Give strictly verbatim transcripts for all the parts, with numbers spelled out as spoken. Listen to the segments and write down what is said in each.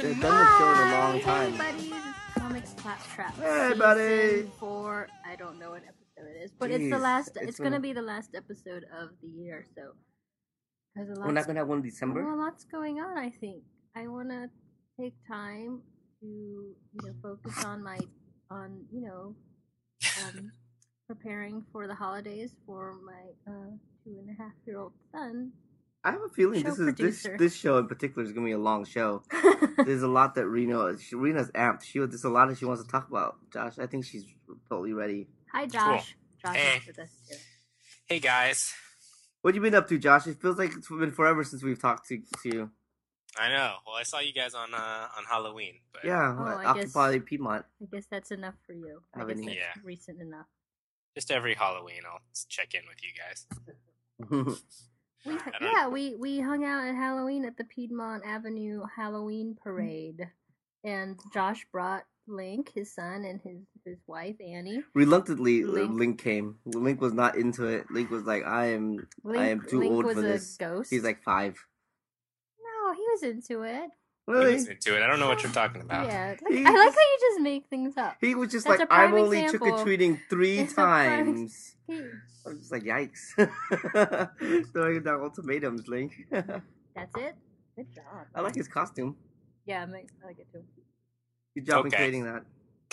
They've done the show in a long Hey, time. buddies, it's Comics Claptrap. Hey, season buddy. Four. I don't know what episode it is, but it's the Jeez, last. it's It's, been gonna a- be the last episode of the year. So there's a lot. We're not gonna have one in December. Well, lots going on. I think I want to take time to you know focus on my on you know um, preparing for the holidays for my uh, two and a half year old son. I have a feeling Show this is this producer. this show in particular is gonna be a long show. There's a lot that Reno, she, Rena's amped. She there's a lot that she wants to talk about. Josh, I think she's totally ready. Hi, Josh. Josh Hey. is with us too. Hey guys, What you been up to, Josh? It feels like it's been forever since we've talked to, to you. I know. Well, I saw you guys on uh, on Halloween, but Yeah, Oh, I Occupy guess- Piedmont. I guess that's enough for you. I Have guess any- that's Yeah. recent enough. just every Halloween I'll s- check in with you guys. We, I don't- yeah, we, we hung out at Halloween at the Piedmont Avenue Halloween parade, and Josh brought Link, his son, and his, his wife Annie. Reluctantly, Link. Link. came. Link was not into it. Link was like, "I am, Link, I am too Link old was for a this." ghost. He's like five. no, he was into it. He Really? was into it. I don't know what you're talking about. Yeah, like, He I like just- how you just make things up. He was just That's like, a prime "I'm only trick example. or treating three It's a prime times." He, I was just like, "Yikes!" Throwing down ultimatums, Link. that's it. Good job. I like his costume. Yeah, I like I like it too. Good job in Okay. creating that.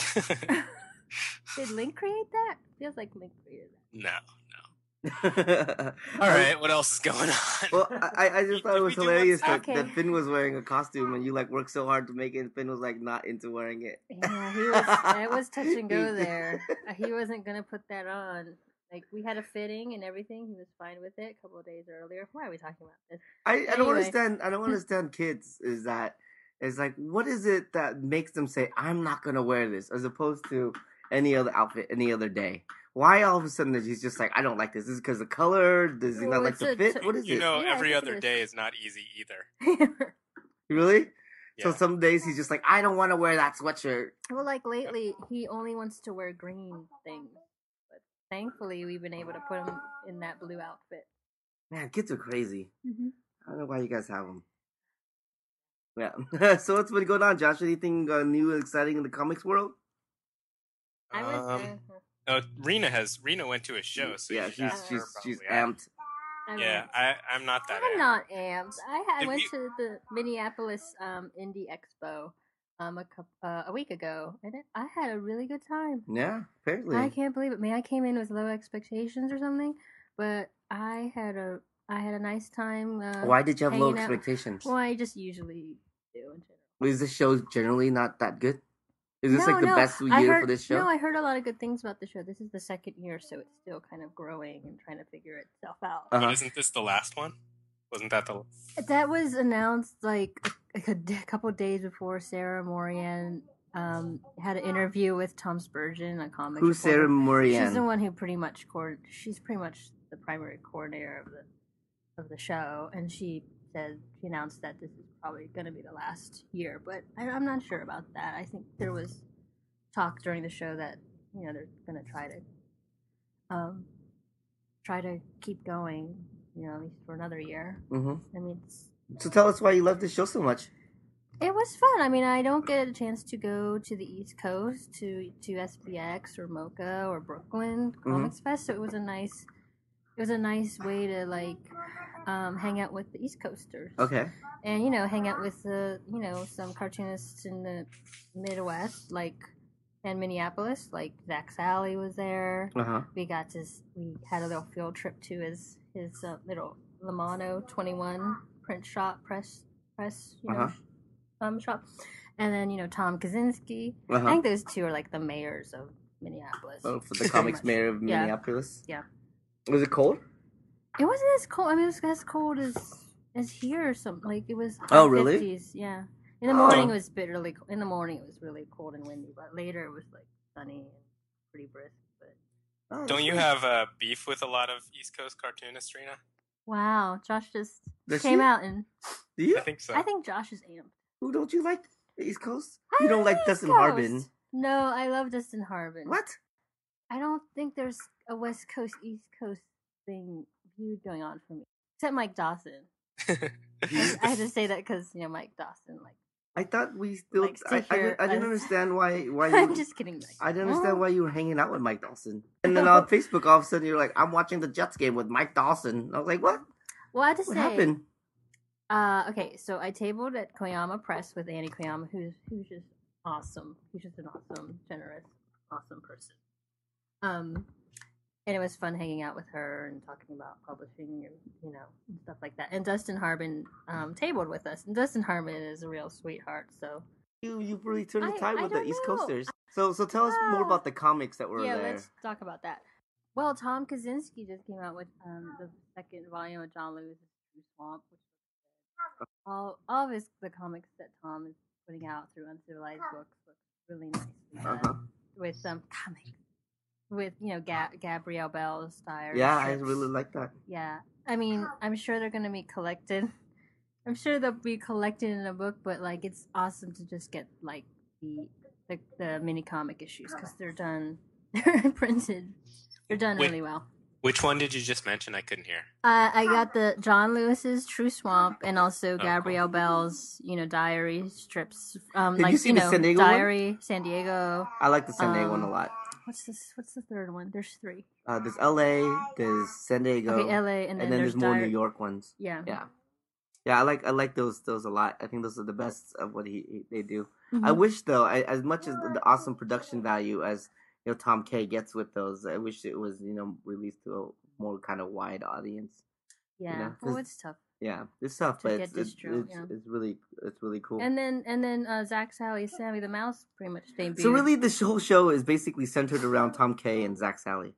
Did Link create that? Feels like Link created that. no, no. All right, what else is going on? Well, I, I just thought it Did was we do one- hilarious that, Okay. that Finn was wearing a costume and you like worked so hard to make it, and Finn was like not into wearing it. Yeah, he was. It was touch and go there. Uh, He wasn't gonna put that on. Like we had a fitting and everything. He was fine with it. A couple of days earlier. Why are we talking about this? I, I don't Anyway. understand. I don't understand kids. Is that it's like what is it that makes them say I'm not gonna wear this as opposed to any other outfit any other day? Why all of a sudden is he's just like I don't like this? Is it because the color? Does he Well, not like it's the a- fit? What is you it? know, Yeah, I every think other it is. day is not easy either. Really? Yeah. So some days he's just like I don't want to wear that sweatshirt. well, like lately, he only wants to wear green things. But thankfully, we've been able to put him in that blue outfit. Man, kids are crazy. Mm-hmm. I don't know why you guys have them. Yeah. So what's been going on, Josh? Anything uh, new and exciting in the comics world? I was. Um, oh, Rena has Rena went to a show, so yeah, you should she's ask her she's she's probably. I- amped. I, I Yeah, went. I I'm not that. I'm amped. not amped. I, I Did went we- to the Minneapolis um, Indie Expo um, a couple, uh, a week ago, and it, I had a really good time. Yeah, apparently. I can't believe it. Man, I came in with low expectations or something, but I had a I had a nice time. Uh, Why did you have low hanging out- expectations? Well, I just usually do in general. Is this show generally not that good? Is this No, like the no, best I year heard, for this show? No, I heard a lot of good things about the show. This is the second year, so it's still kind of growing and trying to figure itself out. Uh-huh. But isn't this the last one? Wasn't that the? That was announced like a, a d- couple days before Sarah Morian um, had an interview with Tom Spurgeon, a comic. Who's reporter. Sarah Morian? She's the one who pretty much cord. She's pretty much the primary coordinator of the of the show, and she said she announced that this is probably going to be the last year. But I, I'm not sure about that. I think there was talk during the show that you know they're going to try to um try to keep going. You know, at least for another year. hmm I mean, it's, So tell us why you love this show so much. it was fun. I mean, I don't get a chance to go to the East Coast to to S B X or MoCA or Brooklyn Comics Fest, so it was a nice it was a nice way to like um, hang out with the East Coasters. Okay. And you know, hang out with the you know some cartoonists in the Midwest, like and Minneapolis, like Zach Sally was there. Uh huh. We got to s- we had a little field trip to his his uh, little Lamano twenty-one print shop press press you know Uh-huh. sh- um shop, and then you know Tom Kaczynski. I Uh huh. think those two are like the mayors of Minneapolis. Oh, for the comics much. mayor of Yeah. Minneapolis. Yeah. Was it cold? It wasn't as cold. I mean, it was as cold as as here or something. Like it was. Oh, high really? fifties, yeah. In the Oh. morning, it was bitterly. co- In the morning, it was really cold and windy, but later it was like sunny and pretty brisk. But Oh, Don't you that's have uh, beef with a lot of East Coast cartoonists, Rena? wow, Josh just Does came she? out, and Do you? I think so. I think Josh is amped. Who don't you like? The East Coast? I You don't love like East Dustin Coast. Harbin? No, I love Dustin Harbin. What? I don't think there's a West Coast East Coast thing viewed going on for me, except Mike Dawson. I, I had to say that because you know Mike Dawson, like I thought we still. Likes to I, I, hear didn't- I didn't us- understand why. Why you, I'm just kidding. Like, I didn't understand "Oh." why you were hanging out with Mike Dawson. And then on Facebook, all of a sudden, you're like, "I'm watching the Jets game with Mike Dawson." I was like, "What? Well, I have to What say, happened?" Uh, okay, so I tabled at Koyama Press with Annie Koyama, who's who's just awesome. He's just an awesome, generous, awesome person. Um, and it was fun hanging out with her and talking about publishing and you know and stuff like that. And Dustin Harbin um, tabled with us, and Dustin Harbin is a real sweetheart. So You you really turned the I- tide I with the don't East know. Coasters. So so tell us more Ah. about the comics that were yeah, there. let's talk about that. Well, Tom Kaczynski just came out with um, the second volume of John Lewis' True Swamp, which was all all of his the comics that Tom is putting out through Uncivilized Books look really nicely done Uh-huh. with some comics with you know Ga- Gabrielle Bell's diary. Yeah, I strips. really like that. Yeah, I mean, I'm sure they're gonna be collected. I'm sure they'll be collected in a book, but like it's awesome to just get like the the, the mini comic issues because they're done, they're printed, they're done Wait. really well. Which one did you just mention? I couldn't hear. Uh, I got the John Lewis's True Swamp and also cool. Gabrielle Bell's, you know, diary strips. Um, Did like you see you the know, San Diego one? diary, San Diego. I like the San Diego one a Um, lot. What's this? What's the third one? There's three. Uh, there's L A, there's San Diego, Okay, L A, and then, and then there's, more diary- New York ones. Yeah. Yeah, yeah, I like I like those those a lot. I think those are the best of what he, he they do. Mhm. I wish though, I, as much as the, the awesome production value as you know Tom K gets with those, I wish it was you know released to a more kind of wide audience. Yeah. know, well, 'cause- it's tough. Yeah, it's tough, To but get it's it's, distro, it's, yeah. it's really it's really cool. And then and then uh, Zach Sally, Sammy the Mouse, pretty much debuted. So really, the whole show is basically centered around Tom K and Zach Sally.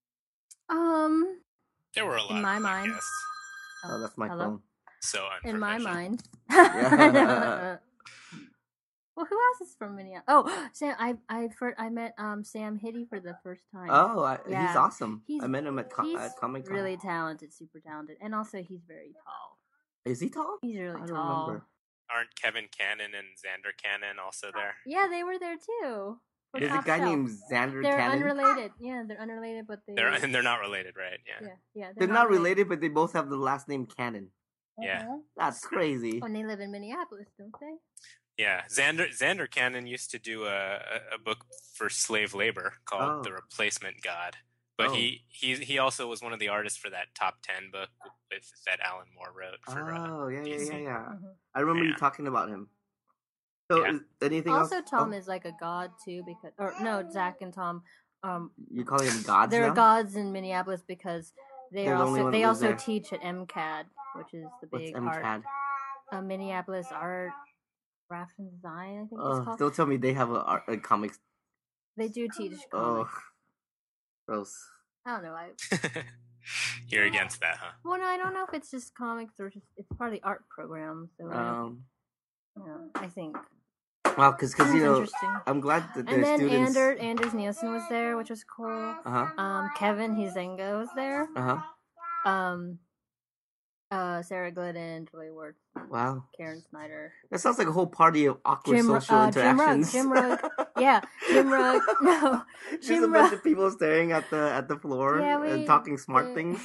um, There were a lot. in my of them, I mind, guess. Oh, that's my hello? phone. So In my unprofessional. mind. Yeah. Well, who else is from Minneapolis? Oh, Sam. I I for, I met um Sam Hitty for the first time. Oh, I, he's Yeah. awesome. He's- I met him at, co- he's at Comic Con. really talented, super talented, and also he's very tall. Is he tall? He's really I don't tall. remember. Aren't Kevin Cannon and Xander Cannon also there? Yeah, they were there too. for There's a Top guy Shelf. named Xander They're Cannon. unrelated. Yeah, they're unrelated, but they. They're and they're not related, right? Yeah. Yeah, yeah. They're not related, but they both have the last name Cannon. Yeah. Uh-huh. That's crazy. And they live in Minneapolis, don't they? Yeah, Xander Xander Cannon used to do a, a, a book for slave labor called Oh. The Replacement God, but Oh. he, he he also was one of the artists for that top ten book with that Alan Moore wrote for. Uh, Oh, yeah, yeah, D C. yeah, yeah. Mhm. I remember you Yeah. talking about him. So, Yeah. is anything Also, else? Tom Oh, is like a god too, because or no, Zach and Tom. Um, You calling him gods they're now? gods in Minneapolis because they They're are the only also one they that lives also there. teach at M C A D, which is the What's big M C A D? art, uh, Minneapolis Art Craft and Design. I think it's Oh, called. don't tell me they have a, art- a comics. They do teach Oh, comics. gross. I don't know. I You're against that, huh? well, no, I don't know if it's just comics or just it's part of the art program. So I don't- Um, you know, I think well, because Sounds you know, interesting. I'm glad that their And then students. Anders Anders Nielsen was there, which was cool. Uh huh. Um, Kevin Huizenga was there. Uh huh. Um, uh, Sarah Glidden, Julie Ward, Wow. Karen Snyder. That sounds like a whole party of awkward Jim- social uh, Jim Rugg, interactions. Jim Rugg. Yeah, Jim Rugg. No, Just Jim a bunch Rugg. of people staring at the at the floor Yeah, we- and talking smart uh, things.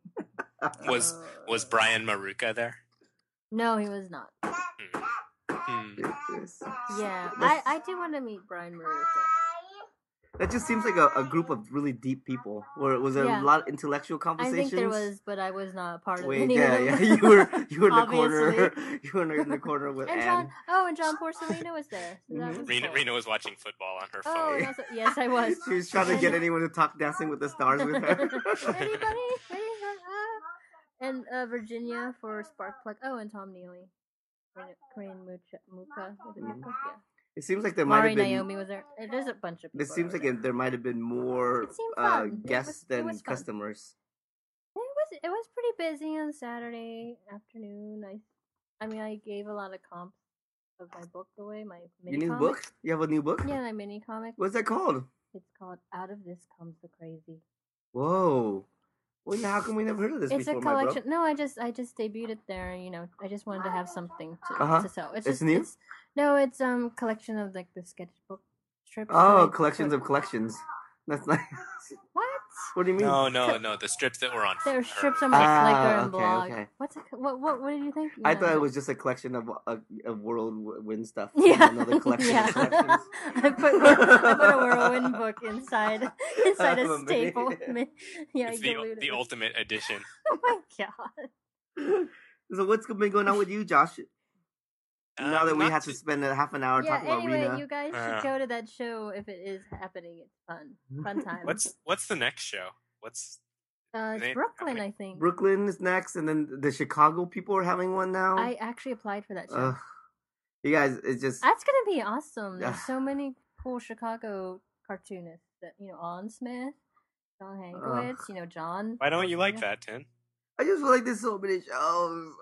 Was was Brian Maruka there? No, he was not. Hmm. Yes. Yeah, I, That's- I do want to meet Brian Maruka. That just seems like a, a group of really deep people. Where it was a Yeah. lot of intellectual I conversations. think there was, but I was not part of Wait, any yeah, of yeah. them. You were you were in the corner. Obviously. You were in the corner with And Anne. John, oh, and John Porcelino was there. So that Mhm. was Rena, cool. Rena was watching football on her Oh, phone. and also, yes, I was. She was trying to get anyone to talk Dancing with the Stars with her. Anybody? Anybody? Ah. And uh, Virginia for Sparkplug. Oh, and Tom Neely. Crane Mucha, Muka. Was it Mhm. Muka? Yeah. It seems like there might Mari have been. Naomi was there. Uh, There's a bunch of people. It seems that like were it, there might have been more It seemed uh, fun. It guests was- it than was fun. customers. there. It was it was pretty busy on Saturday afternoon. I I mean I gave a lot of comps of my book away. My mini Your new comic. book? You have a new book? Yeah, my mini comic. What's that called? It's called Out of This Comes the Crazy. Whoa. Well, how come we never heard of this It's before, a my bro? collection. No, I just I just debuted it there. You know, I just wanted to have something to, Uh-huh. to sell. It's, It's just, new? It's, no, it's um collection of like the sketchbook strips. Oh, that I collections put- of collections. That's nice. What? What do you mean? No, no, no. The strips that were on. There are her- strips on my Ah, Flickr and okay, blog. okay. What's it, what what what did you think? I Yeah. thought it was just a collection of uh, of whirlwind stuff. Yeah, Another collection yeah. of collections. I put I put a whirlwind book inside inside a Um, staple. Yeah, It's I the glued the it. ultimate edition. Oh my god! So what's been going on with you, Josh? now Um, that we not had to too- spend a half an hour Yeah. talking about Anyway, Rena. you guys should Uh. go to that show if it is happening. It's fun, fun time. What's what's the next show? What's uh, it's name? Brooklyn, Happening? I think. Brooklyn is next, and then the Chicago people are having one now. I actually applied for that show. Ugh. You guys, it's just That's gonna be awesome. There's Ugh. so many cool Chicago cartoonists that you know, On Smith, John Hankowitz, you know, John. Why don't you like Yeah. that, Tin? I just feel like there's so many shows.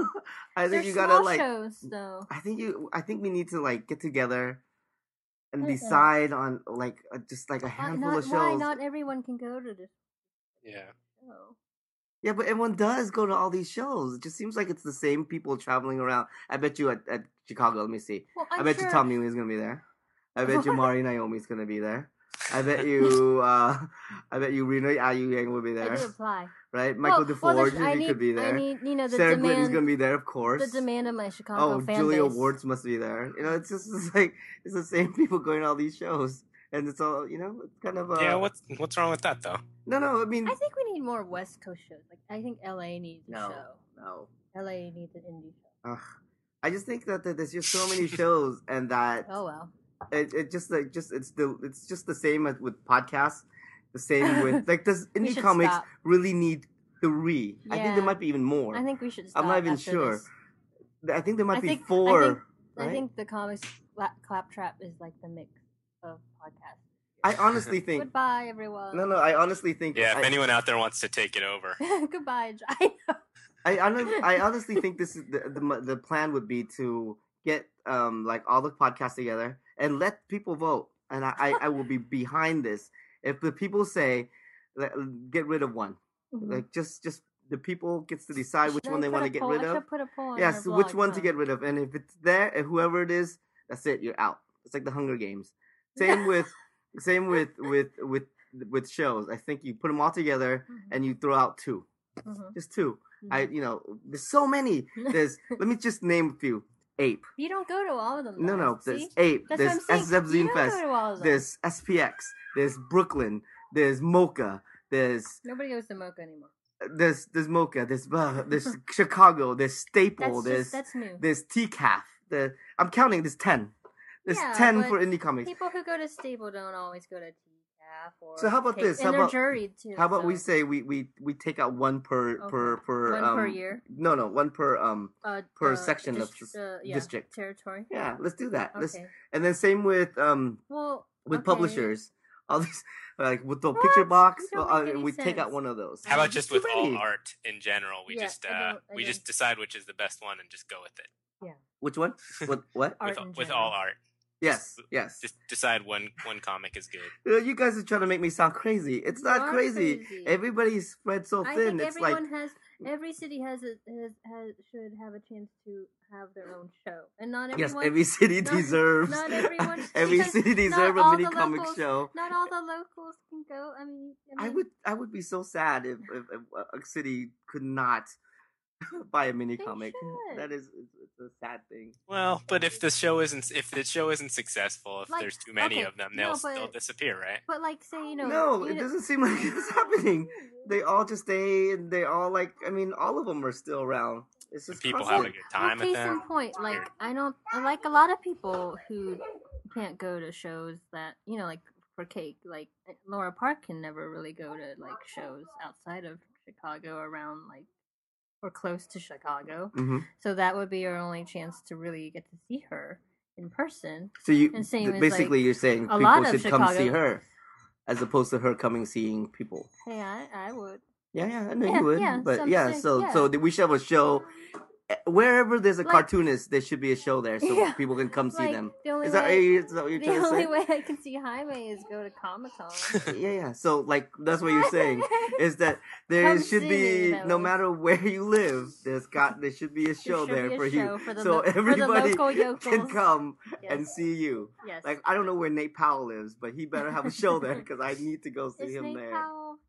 I think They're you small gotta like. shows, though. I think you. I think we need to like get together and Mm-mm. decide on like uh, just like a Why handful not, of shows. why not everyone can go to this Yeah. show? Yeah, but everyone does go to all these shows. It just seems like it's the same people traveling around. I bet you at, at Chicago. Let me see. Well, i I'm bet sure... you Tom Newman's gonna be there. I bet you What? Mari Naomi's gonna be there. I bet you. uh I bet you Rena Ayuyang will be I there. did apply. Right? Michael well, well, DeForge, there's- I he need, could be there. I need, you know, the Sarah Clinton's demand. gonna be there, of course. The demand of my Chicago Oh, fan Julia base. Wards must be there. You know, it's just it's like it's the same people going to all these shows, and it's all you know. It's kind of uh, Yeah. What's what's wrong with that though? No, no. I mean, I think we need more West Coast shows. Like, I think L A needs a no, show. no. L A needs an indie show. Ugh. I just think that, that there's just so many shows, and that Oh well. it, it just like just it's the it's just the same as with podcasts. The same with like does We indie should comics stop. really need three? I think Yeah. there might be even more. I think we should. Stop I'm not even after sure. this. I think there might I be think- I four. think- right? I think the comics cla- claptrap is like the mix of podcasts. I honestly think Goodbye, everyone. no, no. I honestly think Yeah. I, If anyone out there wants to take it over, Goodbye, J- I know. I honestly, I honestly think this is the, the the plan would be to get um like all the podcasts together and let people vote, and I I, I will be behind this. If the people say let- get rid of one, Mhm. like just just the people gets to decide which Should one I they put want a to get poll? rid I of. should put a poll on Yes, our which blog, one to huh? get rid of, and if it's there, and whoever it is, that's it. You're out. It's like the Hunger Games. Same with same with with with with shows. I think you put them all together Mhm. and you throw out two, Mhm. just two. I, Mhm. you know, there's so many. There's, let me just name a few. Ape. You don't go to all of them. No, though. no. There's See? Ape. That's There's what I'm S saying. Z You Zine don't Fest. go to all of them. There's S P X. There's Brooklyn. There's Mocha. There's Nobody goes to Mocha anymore. there's there's Mocha. There's uh, there's Chicago. There's Staple. That's there's just, that's new. there's T C A F. The I'm counting. There's ten. There's Yeah, ten but for indie comics. People who go to Stable don't always go to T C A F or. So how about Take- this? And How they're about- juried too. How about we so- say we, we, we take out one per per Okay. per one um, per year? No, no, one per um Uh, per uh, section of dist- s- uh, yeah, district. territory. Yeah, let's do that. Let's Okay. and then same with um Well, with okay. publishers. All these like with the What? picture box. Don't well, make uh, any we take out sense. one of those. how about just Too with all many. art in general? We Yeah, just I uh, don't- I we just don't- decide which is the best one and just go with it. Which one? What? What? Art with in with general. all art, Yes, yes. just decide one one comic is good. Uh, You guys are trying to make me sound crazy. It's You not are crazy. crazy. Everybody's spread so I thin. think It's like everyone has. Every city has a has, has should have a chance to have their own show, and not yes, everyone. every city not- deserves. not everyone- every because city not deserves a all mini the comic locals- show. Not all the locals can go. I mean, I, I mean, would I would be so sad if, if, if a city could not buy a mini They comic. should. That is it's, it's a sad thing. Well, but if the show isn't if the show isn't successful, if Like, there's too many okay, of them, no, they'll but- they'll disappear, right? But like, say you know. No, you it know- doesn't seem like it's happening. They all just stay and they all like I mean all of them are still around. It's just People constant. have a good time well, at case in them. point, like Weird. I don't I like a lot of people who can't go to shows that you know, like for Cake, like Laura Park can never really go to like shows outside of Chicago, around like or close to Chicago. Mhm. So that would be your only chance to really get to see her in person. So you And same th- as, basically like, you're saying a people lot of should come see Chicago- her as opposed to her coming seeing people. Hey, I I would. Yeah, yeah, I know Yeah, you would. yeah, but some yeah, say- so yeah. so we should have a show eh, wherever there's a Like- cartoonist. There should be a show there so Yeah. people can come see Like, them. the only Is that, way, is that what you're the trying to only say? way I can see Jaime is go to Comic Con. Yeah, yeah. So like that's what you're saying is that there Come should see be me, no fellas. matter where you live, there's got there should be a show There should there be a for show you, for the so lo- for the everybody local can yokels. come Yes. and see you. Yes. Like I don't know where Nate Powell lives, but he better have a show there because I need to go see Is him Nate there. Powell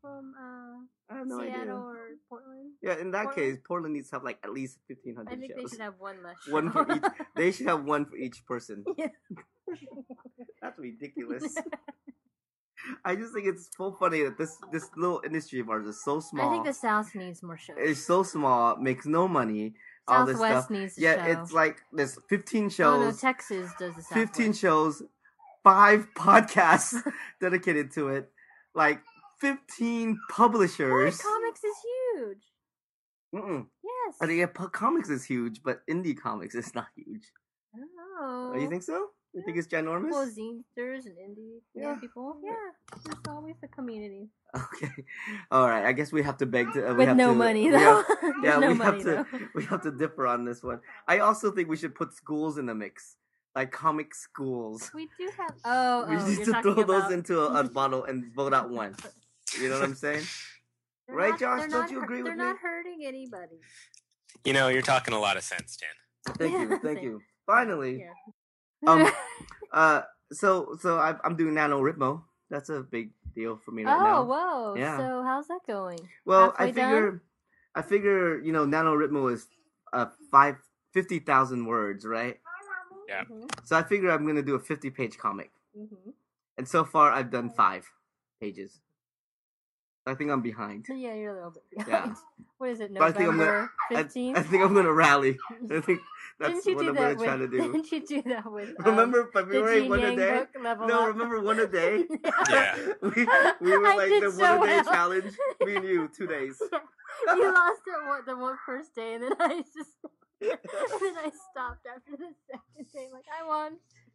from uh, I have no Seattle idea. or Portland? Yeah, in that Portland? case, Portland needs to have like at least fifteen I hundred think shows. they should have one less show. One for each. They should have one for each person. Yeah. That's ridiculous. I just think it's so funny that this this little industry of ours is so small. I think the South needs more shows. It's so small, makes no money. All this Southwest stuff. needs a Yeah, show. it's like there's fifteen Oh shows, no, Texas does the Southwest. fifteen shows, five podcasts dedicated to it, like fifteen publishers. Why, comics is huge. Mm-mm. Yes. I think yeah, po- comics is huge, but indie comics is not huge. I don't know. Oh, you think so? You think it's ginormous? Well, zinesters and indie Yeah. yeah. people. Yeah, there's always a community. Okay, all right. I guess we have to beg to. Uh, we With have no to, money, we though. have- With yeah, no we money, have to. though. We have to differ on this one. I also think we should put schools in the mix, like comic schools. We do have. Oh, We oh need you're to talking throw those about- into a, a bottle and vote out one. You know what I'm saying? They're Right, not- Josh? they're Don't not you hur- agree with They're me? not hurting anybody. You know, you're talking a lot of sense, Tan. Thank you, Yeah, thank same. you. Finally, Yeah. um, uh, so so I, I'm doing NaNoWriMo. That's a big deal for me right oh, now. whoa. Yeah. So how's that going? Well, halfway I figure, done? I figure, you know, NaNoWriMo is uh five fifty thousand words, right? Yeah. Mhm, So I figure I'm gonna do a fifty page comic, mhm. and so far I've done five pages. I think I'm behind. So yeah, you're a little bit behind. Yeah. What is it? But I think I'm gonna- November I, fifteenth. I think I'm gonna rally. I think that's Didn't you what do I'm that gonna with? try to do. Didn't you do that with? Um, Remember the February Gene one a Yang day? book Level No, Up? remember one a day? Yeah. we we were I like did the so one a day well. challenge. Me and you, two days. You lost it one, the one first day, and then I just and then I stopped after the second day. Like I won.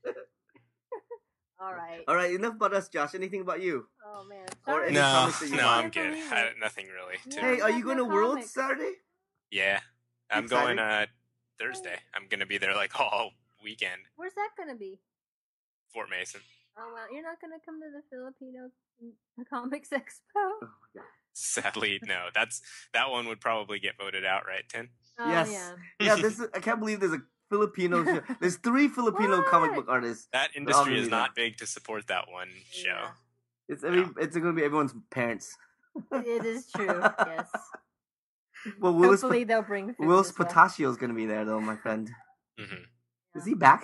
All right. All right, enough about us, Josh. Anything about you? Oh man. Or Sorry. any No, comics that you no, want? I'm Can't good. believe I, it. nothing really. To, Yeah. Hey, are you Have going no to Worlds comics. Saturday? yeah, I'm Excited? going uh Thursday. I'm gonna be there like all weekend. Where's that gonna be? Fort Mason. Oh well, you're not gonna come to the Filipino Comics Expo. Oh my god. Sadly, no. That's that one would probably get voted out, right, Tin? Oh Yes. yeah. Yeah, this is, I can't believe there's a Filipino show. There's three Filipino comic What? book artists. That all industry gonna is be not big to support that one show. Yeah. It's every, it's going to be everyone's parents. It is true. Yes. Well, Willis, Hopefully they'll bring. food Willis as well. Pataccio is going to be there, though, my friend. hmm Is he back?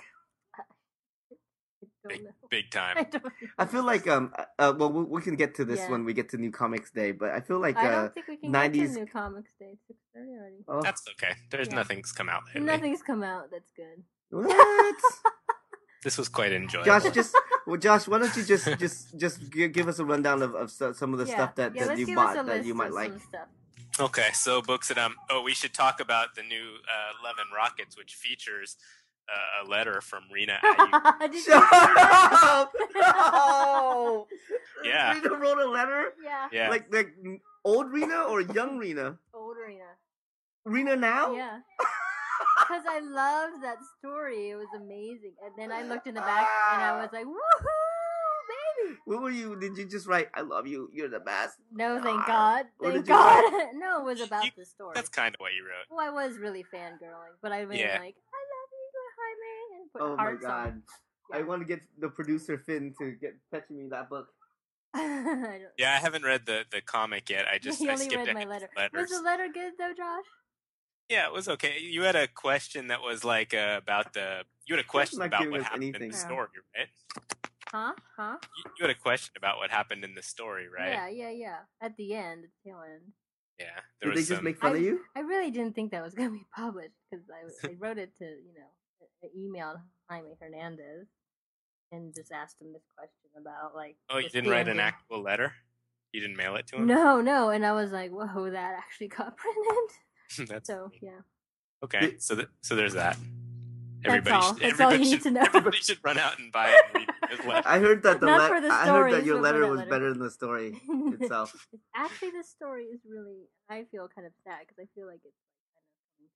I don't know. Big I time. don't know. I feel like um uh, well we, we can get to this Yeah. when we get to New Comics Day, but I feel like I uh don't think we can nineties get to New Comics Day. It's six thirty already. oh, That's okay. There's Yeah. nothing's come out lately. Nothing's come out. That's good. what? This was quite enjoyable. Josh, just well, Josh, why don't you just just just give, give us a rundown of, of so- some of the yeah. stuff that, yeah, that let's you give bought us a that list you might of like. some stuff. Okay, so books that I'm. Oh, we should talk about the new uh, Love and Rockets, which features uh, a letter from Rena Ayuk. Did you see Shut that? up! No! Yeah. Rena wrote a letter? Yeah. Yeah, Like the old Rena or young Rena? Old Arena. Rena now? Yeah. Because I loved that story. It was amazing. And then I looked in the back and I was like, woohoo, baby. What were you? Did you just write, I love you, you're the best? No, thank Ah. God. What Thank did you God. no, it was about You- the story. that's kind of what you wrote. Well, I was really fangirling, but I mean, Yeah. like, I love you, Jaime, and put Oh my hearts on. god. I want to get the producer Finn to get fetch me that book. I don't, Yeah, I haven't read the, the comic yet. I just he I only skipped read my ahead letter. to letters. Was the letter good though, Josh? Yeah, it was okay. You had a question that was like uh, about the. You had a question not about giving what us happened in anything. the Yeah. story, right? Huh? Huh? You, you had a question about what happened in the story, right? Yeah, yeah, yeah. At the end, at the tail end. Yeah. There Did they was just some, make fun I- of you? I really didn't think that was going to be published because I, I wrote it to, you know, I emailed Jaime Hernandez and just asked him this question about, like. Oh, you just didn't the write an ending. actual letter? You didn't mail it to him? No, no. And I was like, whoa, that actually got printed. That's So, yeah. okay. So th- so there's that. That's Everybody all. should, That's all everybody you need should, to know. Everybody should run out and buy it and read his letter. I heard that the Not le- for the I heard stories, that your but for letter that was letter. better than the story itself. Actually, this story is really, I feel kind of sad because I feel like it's kind of coming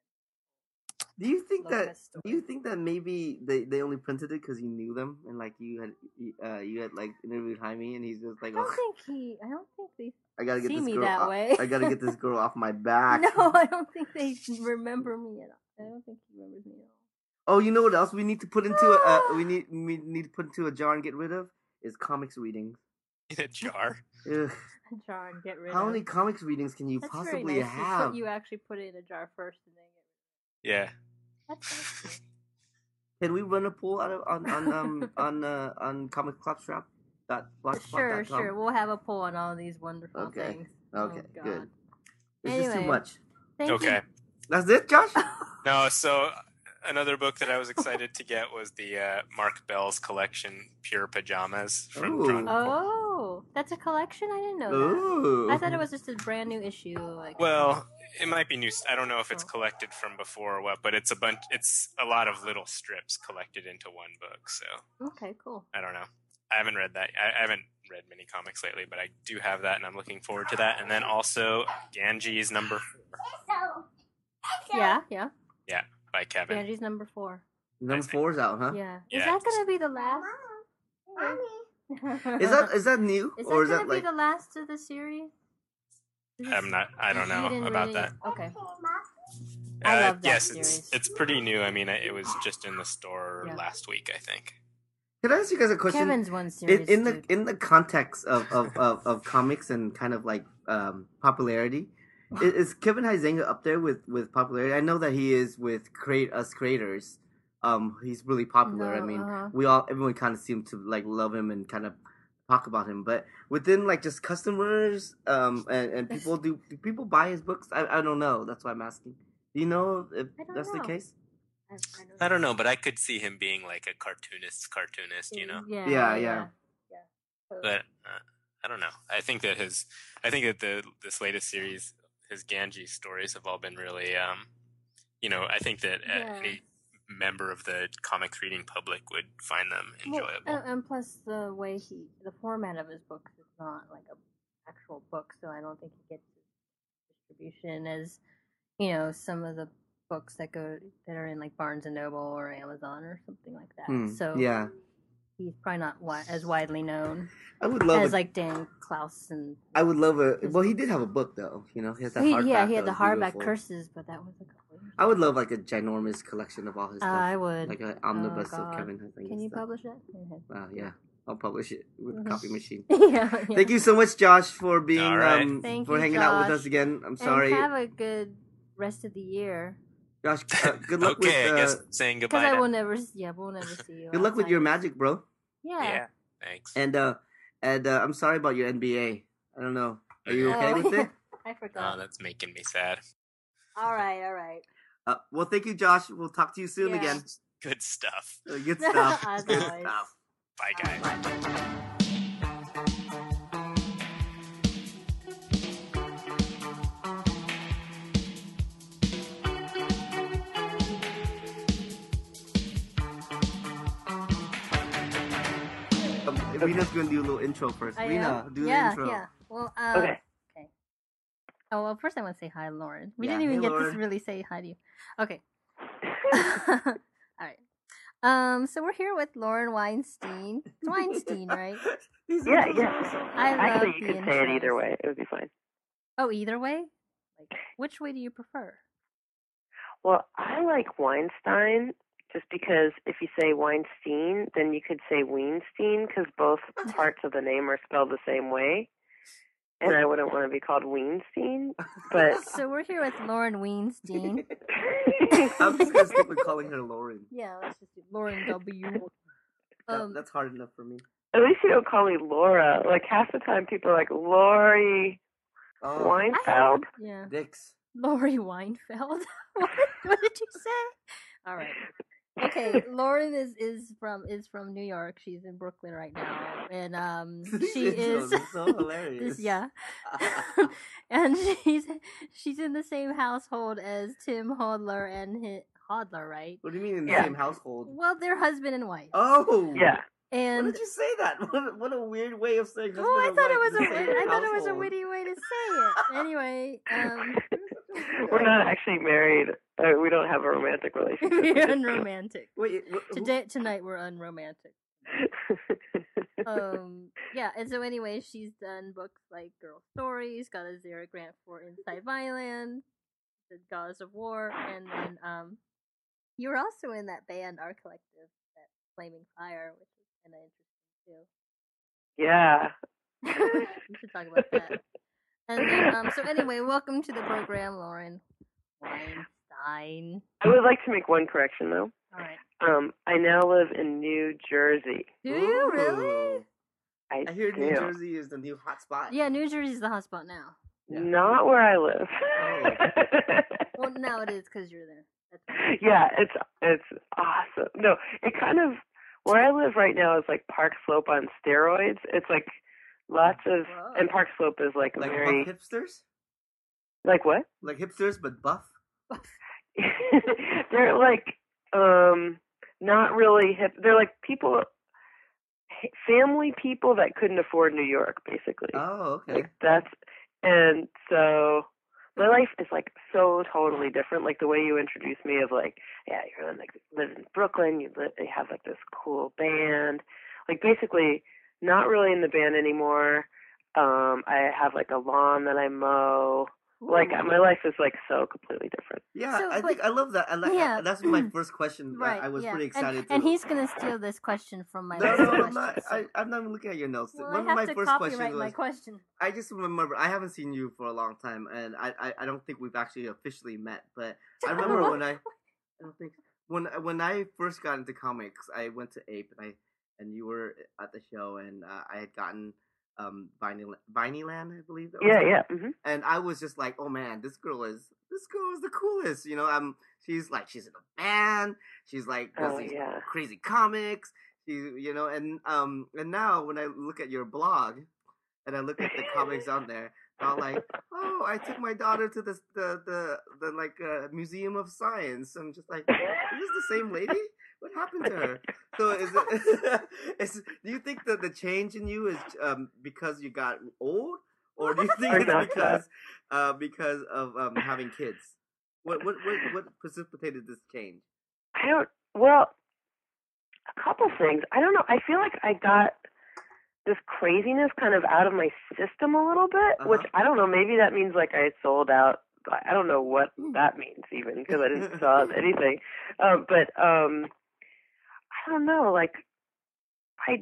to an end. Do you think that? Locust story. Do you think that maybe they, they only printed it because you knew them and like you had uh you had like interviewed Jaime and he's just like, I don't oh, think he, I don't think they I gotta get see this me girl. that off- way. I gotta get this girl off my back. No, I don't think they remember me at all. I don't think he remembers me at all. Oh, you know what else we need to put into a uh, we need we need to put into a jar and get rid of is comics readings. In a jar. Ugh. A jar and get rid How of. many comics readings can you That's possibly very nice. You, have? put, you actually put it in a jar first and then get Yeah. rid of it. That's nice. Can we run a poll out of, on on um on uh, on comic club strap dot blogspot Sure, dot com? sure. We'll have a poll on all these wonderful Okay. things. Okay, Oh, God. good. Is Anyway, this too much? Thank Okay. You. That's it, Josh? No, so another book that I was excited to get was the uh, Mark Bell's collection, Pure Pajamas from Ooh. Drunk. Oh, that's a collection? I didn't know Ooh. that. I thought it was just a brand new issue. Like Well, it might be new. I don't know if it's collected from before or what, but it's a bunch. It's a lot of little strips collected into one book. So okay, cool. I don't know. I haven't read that. I, I haven't read many comics lately, but I do have that, and I'm looking forward to that. And then also Ganges number four. Yeah, yeah. Yeah, by Kevin. Ganges number four. Number four's out, huh? Yeah. Yeah, Is that it's- gonna be the last? Is that is that new Is or that is gonna that like be the last of the series? Is I'm not. I don't you know didn't about read it that. yet? Okay. I Uh, love that yes, series. it's it's pretty new. I mean, it was just in the store Yeah. last week, I think. Can I ask you guys a question? Kevin's one in, series. in the dude. in the context of, of, of, of comics and kind of like um, popularity, is, is Kevin Huizenga up there with, with popularity? I know that he is with create us creators. Um, he's really popular. No, I mean, uh-huh. we all everyone kind of seemed to like love him and kind of talk about him. But within like just customers um, and, and people, do, do people buy his books? I I don't know. That's why I'm asking. Do you know if I don't that's know. the case? I, I don't I don't know, but I could see him being like a cartoonist, cartoonist, you know. Yeah, Yeah, yeah. yeah. yeah. But uh, I don't know. I think that his, I think that the this latest series, his Ganges stories have all been really, um, you know, I think that uh, Yeah. any member of the comics reading public would find them enjoyable. Well, and, and plus the way he, the format of his books is not like a actual book, so I don't think he gets distribution as, you know, some of the books that go that are in like Barnes and Noble or Amazon or something like that. Hmm, So yeah, he's probably not wi- as widely known I would love as a, like Dan Klaus and. I would love a. his Well, he books. did have a book though. You know, he has that He- hardback. yeah, he had that the was hardback beautiful. Curses, but that was a couple years. I would love like a ginormous collection of all his Uh, stuff, I would. like an omnibus Oh, of God. Kevin Huizenga Can you stuff. publish that? Okay. Wow, yeah, I'll publish it with Mhm. the copy machine. yeah, yeah. Thank you so much, Josh, for being All right. um Thank for you, hanging out with Josh. us again. I'm sorry, And have a good rest of the year. Josh. Uh, good luck okay, with I uh, guess saying Because goodbye. I now. will never, yeah, we'll never see you. good luck with outside your of- magic, bro. Yeah. Yeah, thanks. And uh and uh, I'm sorry about your N B A. I don't know. Are you okay Oh, with it? I Oh, forgot. that's making me sad. all right, all right. Uh, well, thank you, Josh. We'll talk to you soon Yeah. again. Good stuff. Uh, good stuff. As good always. stuff. Bye, guys. Um, Rena's gonna do a little intro first. I Rena, am? do yeah, the intro. Yeah. Well, uh, Okay. Okay. Oh well, first I want to say hi, Lauren. We Yeah, didn't even hey, get Lauren. to really say hi to you. Okay. all right. Um. So we're here with Lauren Weinstein. It's Weinstein, right? These Yeah, intros yeah. are awesome. I love Actually, you the could say it either intros. way. It would be fine. Oh, either way. Like, which way do you prefer? Well, I like Weinstein just because if you say Weinstein, then you could say Weinstein because both parts of the name are spelled the same way. And I wouldn't want to be called Weinstein. But So we're here with Lauren Weinstein. I'm just gonna stick with calling her Lauren. Yeah, let's just do Lauren W. That- Um, that's hard enough for me. at least you don't call me Laura. Like half the time people are like, Lori Oh, Weinfeld. yeah, dicks. Lori Weinfeld. what, what did you say? All right. Okay, Lauren is, is from is from New York. She's in Brooklyn right now, and um, These she intros is are so hilarious. this, yeah, and she's she's in the same household as Tim Hodler and his, Hodler, right? What do you mean in the Yeah. same household? Well, they're husband and wife. Oh, Yeah. Why and did you say that? What, what a weird way of saying husband well, I and thought it wife was in a the wit- same I thought it was a household. witty way to say it. Anyway, um, We're not actually married. Uh, we don't have a romantic relationship. we're unromantic. Wait, what, who- Today, tonight, we're unromantic. Um, yeah, and so anyway, she's done books like Girl Stories, got a Zara grant for Inside Violin, The Gods of War, and then um, you were also in that band, Our Collective, that Flaming Fire, which is kind of interesting yeah. We should talk about that. And then, um, so anyway, welcome to the program, Lauren Weinstein. I would like to make one correction, though. All right. Um, I now live in New Jersey. Do you really? Ooh. I, I hear do. New Jersey is the new hot spot. Yeah, New Jersey's the hotspot now. Yeah. Not where I live. Oh. Well, now it is because you're there. That's fine. Yeah, it's it's awesome. No, it kind of where I live right now is like Park Slope on steroids. It's like lots of Whoa. and Park Slope is like, Like very buff hipsters? like what? Like hipsters, but buff? They're like um not really hip. They're like people, family people that couldn't afford New York, basically. Oh, okay. Like that's and so my life is like so totally different. Like the way you introduced me of like, yeah, you're in, like live in Brooklyn. You live, you have like this cool band. Like basically, not really in the band anymore. Um, I have like a lawn that I mow. Ooh. Like my life is like so completely different. Yeah, So, I think but- I love that. I like, yeah. That's my first question. Right. I, I was yeah. pretty excited and, to. and he's gonna steal this question from my No, list no, of I'm questions, not. so- I, I'm not even looking at your notes. Well, One I of have my to first copyright questions my was, question. I just remember I haven't seen you for a long time, and I, I, I don't think we've actually officially met. But I remember when I, I don't think when when I first got into comics, I went to Ape, and I and you were at the show, and uh, I had gotten um Viney Vineyland, I believe. That was Yeah, it. yeah. hmm And I was just like, oh man, this girl is this girl is the coolest. You know, I'm she's like she's in a band. She's like does Oh, these yeah. crazy comics. She, you know, and um and now when I look at your blog and I look at the comics on there, I'm like, oh, I took my daughter to this the the the like uh, Museum of Science. I'm just like, is this the same lady? What happened to her? So is it? is, do you think that the change in you is um, because you got old, or do you think Or it's not because uh, because of um, having kids? What what what what precipitated this change? I don't. Well, a couple things. I don't know. I feel like I got this craziness kind of out of my system a little bit, Uh-huh. which I don't know. Maybe that means like I sold out. I don't know what that means even because I didn't sell out anything. Um, but um, I don't know. Like I,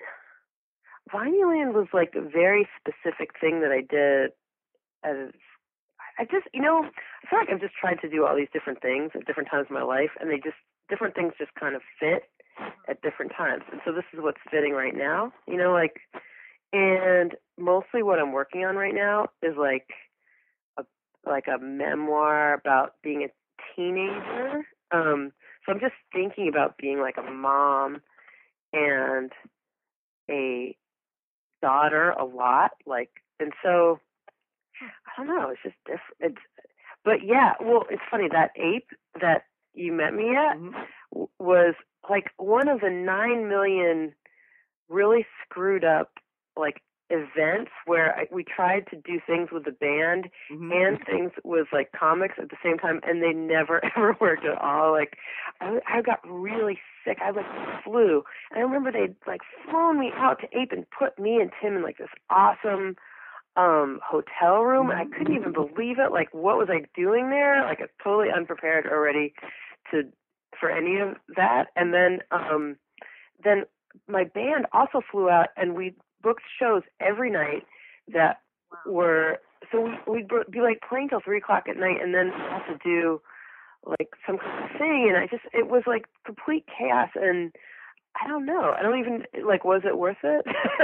Vineyland was like a very specific thing that I did. As I just, you know, I feel like I've just tried to do all these different things at different times in my life, and they just different things just kind of fit at different times. And so this is what's fitting right now, you know, like, and mostly what I'm working on right now is like a like a memoir about being a teenager. Um, so I'm just thinking about being like a mom and a daughter a lot, like, and so I don't know, it's just different. It's, but yeah, well, it's funny that Ape that you met me at Mhm. w- was like one of the nine million really screwed up like events where I, we tried to do things with the band Mhm. and things with like comics at the same time, and they never ever worked at all. Like I, I got really sick. I like flu, and I remember they'd like flown me out to Ape and put me and Tim in like this awesome um hotel room, and I couldn't even believe it. Like, what was I doing there? Like, I was totally unprepared already to for any of that. And then um then my band also flew out, and we booked shows every night that Wow. were so we, we'd be like playing till three o'clock at night, and then have to do like some kind of thing, and I just it was like complete chaos. And I don't know. I don't even like. Was it worth it?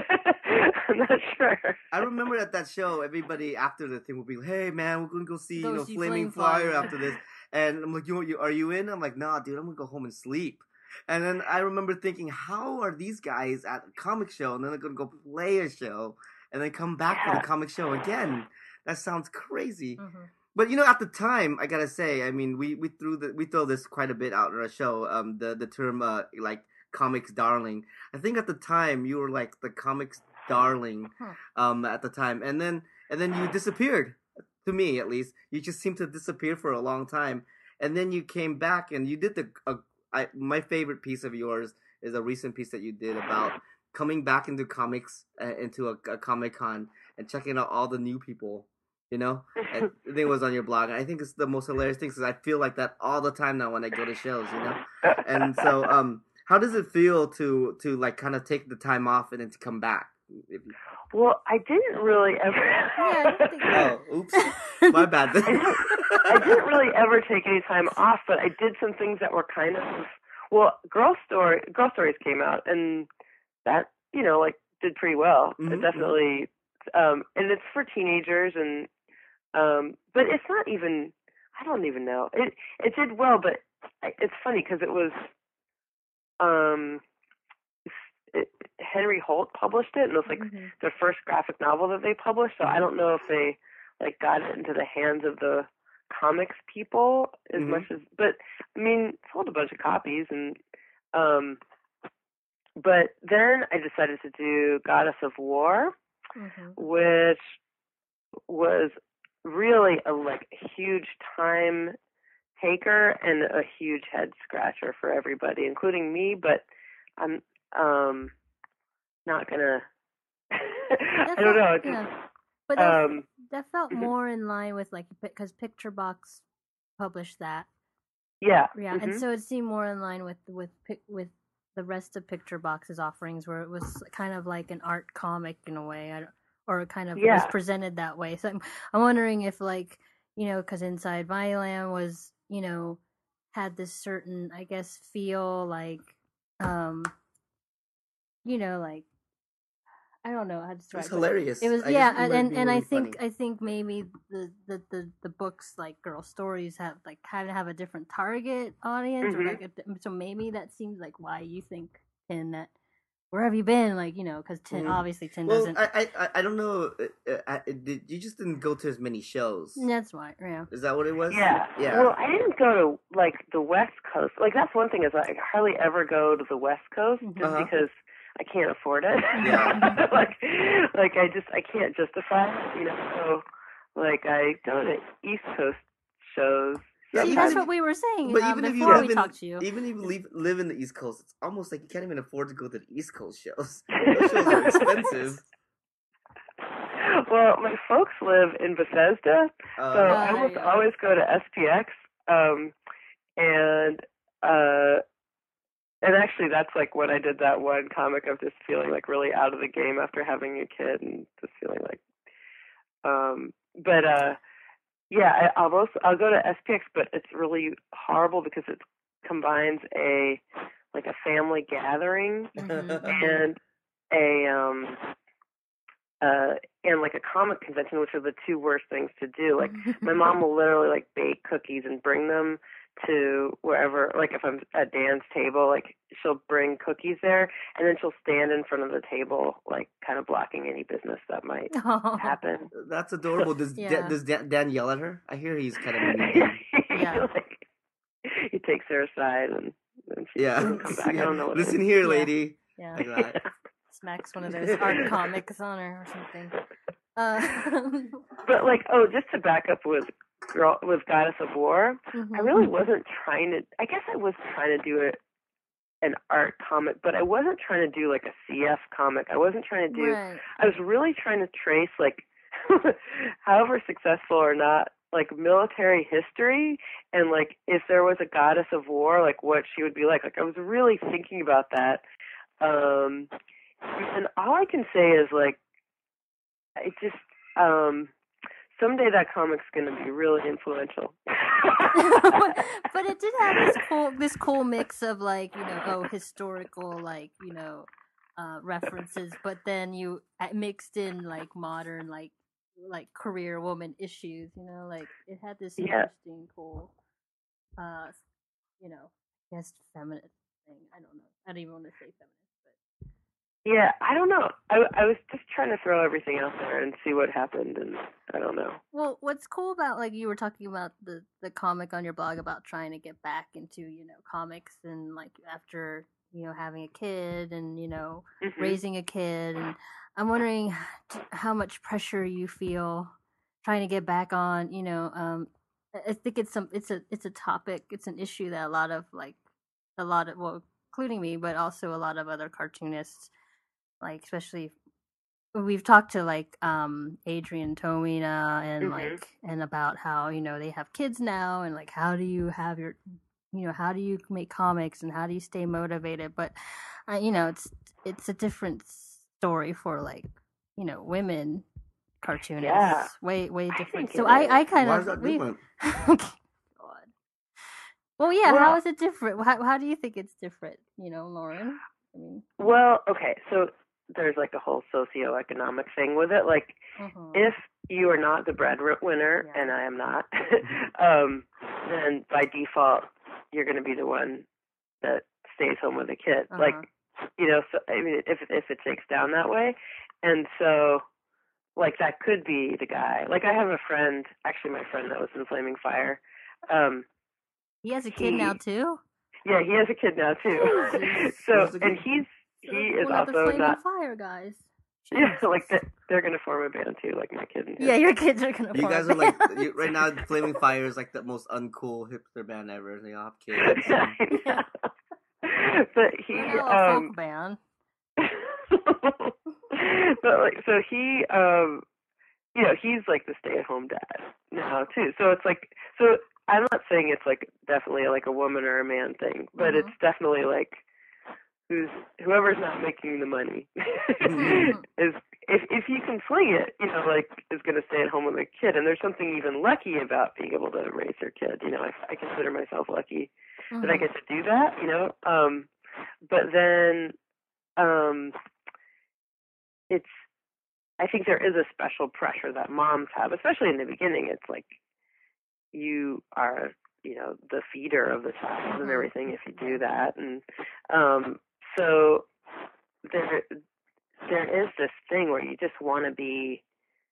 I'm not sure. I remember at that show, everybody after the thing would be like, "Hey man, we're gonna go see Go you know see Flaming Flame Fire." Fire after this," and I'm like, "You, you are you in?" I'm like, "Nah, dude, I'm gonna go home and sleep." And then I remember thinking, "How are these guys at a comic show, and then they're gonna go play a show, and then come back for Yeah. the comic show again?" That sounds crazy. Mhm. But you know, at the time, I gotta say, I mean, we, we threw the we throw this quite a bit out in our show. Um, the the term uh like comics darling. I think at the time you were like the comics darling. Huh. Um, at the time, and then and then you disappeared. To me, at least, you just seemed to disappear for a long time, and then you came back and you did the. Uh, I my favorite piece of yours is a recent piece that you did about coming back into comics, uh, into a, a Comic Con and checking out all the new people. You know, I think it was on your blog. And I think it's the most hilarious thing because I feel like that all the time now when I go to shows. You know, and so um, how does it feel to to like kind of take the time off and then to come back? If you... Well, I didn't really ever. Yeah, I think Oh, oops, my bad. I didn't, I didn't really ever take any time off, but I did some things that were kind of. Well, Girl Story, Girl Stories came out, and that you know like did pretty well. Mm-hmm. It definitely, um, and it's for teenagers, and um, but it's not even. I don't even know. It it did well, but it's funny because it was. Um, it, Henry Holt published it, and it was like mm-hmm. their first graphic novel that they published. So I don't know if they like got it into the hands of the comics people as mm-hmm. much as. But I mean, sold a bunch of copies, and um, but then I decided to do Goddess of War, mm-hmm. which was really a like huge time taker and a huge head scratcher for everybody, including me. But I'm um not gonna. I don't know. It's yeah. just, But that, um, that felt mhm. more in line with like because Picture Box published that. yeah, Yeah, mhm. and so it seemed more in line with with with the rest of Picture Box's offerings, where it was kind of like an art comic in a way, I, or it kind of Yeah. was presented that way. So I'm, I'm wondering if, like, you know, because Inside Violin was, you know, had this certain, I guess, feel like, um, you know, like, I don't know how to It describe was it. hilarious. It was I yeah, just and remember it and, being and I really think funny. I think maybe the, the, the, the books like Girl Stories have like kind of have a different target audience, Mhm. or like a, so maybe that seems like why you think Tin that where have you been, like, you know, because Tin Mhm. obviously Tin Well, doesn't. I, I I don't know. Uh, uh, I, did you just didn't go to as many shows? That's why, yeah. Is that what it was? Yeah. Yeah. Well, I didn't go to like the West Coast. Like that's one thing is I hardly ever go to the West Coast Mhm. just Uh-huh. because I can't afford it. Yeah. like, like I just I can't justify it, you know. So, like I go to East Coast shows. Yeah, See, even that's if what you- we were saying But uh, even if you before live we in, talked to you. even if you live, live in the East Coast, it's almost like you can't even afford to go to the East Coast shows. Those shows are expensive. Well, my folks live in Bethesda, Uh, so I Oh, almost there you go. always go to S P X. Um, and uh, and actually, that's like when I did that one comic of just feeling like really out of the game after having a kid and just feeling like. Um, but uh, yeah, I, I'll also I'll go to S P X, but it's really horrible because it combines a like a family gathering Mhm. and a um uh and like a comic convention, which are the two worst things to do. Like my mom will literally like bake cookies and bring them to wherever, like if I'm at Dan's table, like she'll bring cookies there and then she'll stand in front of the table, like kind of blocking any business that might Oh. happen. That's adorable. Does Yeah. Dan, does Dan, Dan yell at her? I hear he's kind of mean. Yeah. like, he takes her aside and then she Yeah. doesn't come back. I don't know what Listen it here, Yeah. lady. Yeah. Like that. Smacks one of those art comics on her or something. Uh, But like, oh, just to back up with girl with Goddess of War, mhm. I really wasn't trying to. I guess I was trying to do it an art comic, but I wasn't trying to do like a C F comic. I wasn't trying to do. Right. I was really trying to trace like, however successful or not, like military history and like if there was a goddess of war, like what she would be like. Like I was really thinking about that. Um, and all I can say is like, I just um. Someday that comic's gonna be really influential. But it did have this cool this cool mix of like, you know, oh, historical, like, you know, uh references, but then you uh, mixed in like modern, like like career woman issues, you know, like it had this Yeah. interesting cool uh you know, I guess feminist thing. I don't know. I don't even want to say feminist, but Yeah, I don't know. I I was just trying to throw everything out there and see what happened, and I don't know. well, what's cool about, like, you were talking about the the comic on your blog about trying to get back into, you know, comics, and like after, you know, having a kid and, you know, Mhm. raising a kid, and I'm wondering d- how much pressure you feel trying to get back on, you know, um I I think it's some it's a it's a topic, it's an issue that a lot of like a lot of, well, including me, but also a lot of other cartoonists, like, especially we've talked to like um Adrian Tomina and Mhm. like and about how, you know, they have kids now, and like how do you have your, you know, how do you make comics and how do you stay motivated, but uh, you know, it's it's a different story for like you know women cartoonists. Yeah. Way way I different. think So it I is. I kind Why of is that we- different? God. Well, yeah. Well- how is it different? How how do you think it's different? You know, Lauren. I mean, Well, okay, so there's like a whole socioeconomic thing with it. Like, mhm. if you are not the breadwinner, Yeah. and I am not, um, then by default you're going to be the one that stays home with the kid. Uh-huh. Like, you know, so I mean, if if it takes down that way, and so like that could be the guy. Like, I have a friend, actually my friend that was in Flaming Fire. Um, he has a kid he- now too. yeah, he has a kid now too. Jesus. so Where's the and kid? he's he is One of the also Flaming not. Fire guys. Yeah, Jesus. like that. They're gonna form a band too, like my kid and his. Yeah, your kids are gonna. You form guys a are like band. you, right now. Flaming Fire is like the most uncool hipster band ever. They all have kids. and- Yeah. But he, We're now a um, folk band. but like, so he, um, you know, he's like the stay-at-home dad now too. So it's like, so I'm not saying it's like definitely like a woman or a man thing, but Mhm. it's definitely like who's whoever's not making the money Mhm. is if if you can swing it, you know, like is going to stay at home with a kid. And there's something even lucky about being able to raise your kid. You know, I, I consider myself lucky that I Mhm. get to do that. You know, um, but then um, it's. I think there is a special pressure that moms have, especially in the beginning. It's like you are, you know, the feeder of the child and Mhm. everything if you do that, and um, so there there is this thing where you just want to be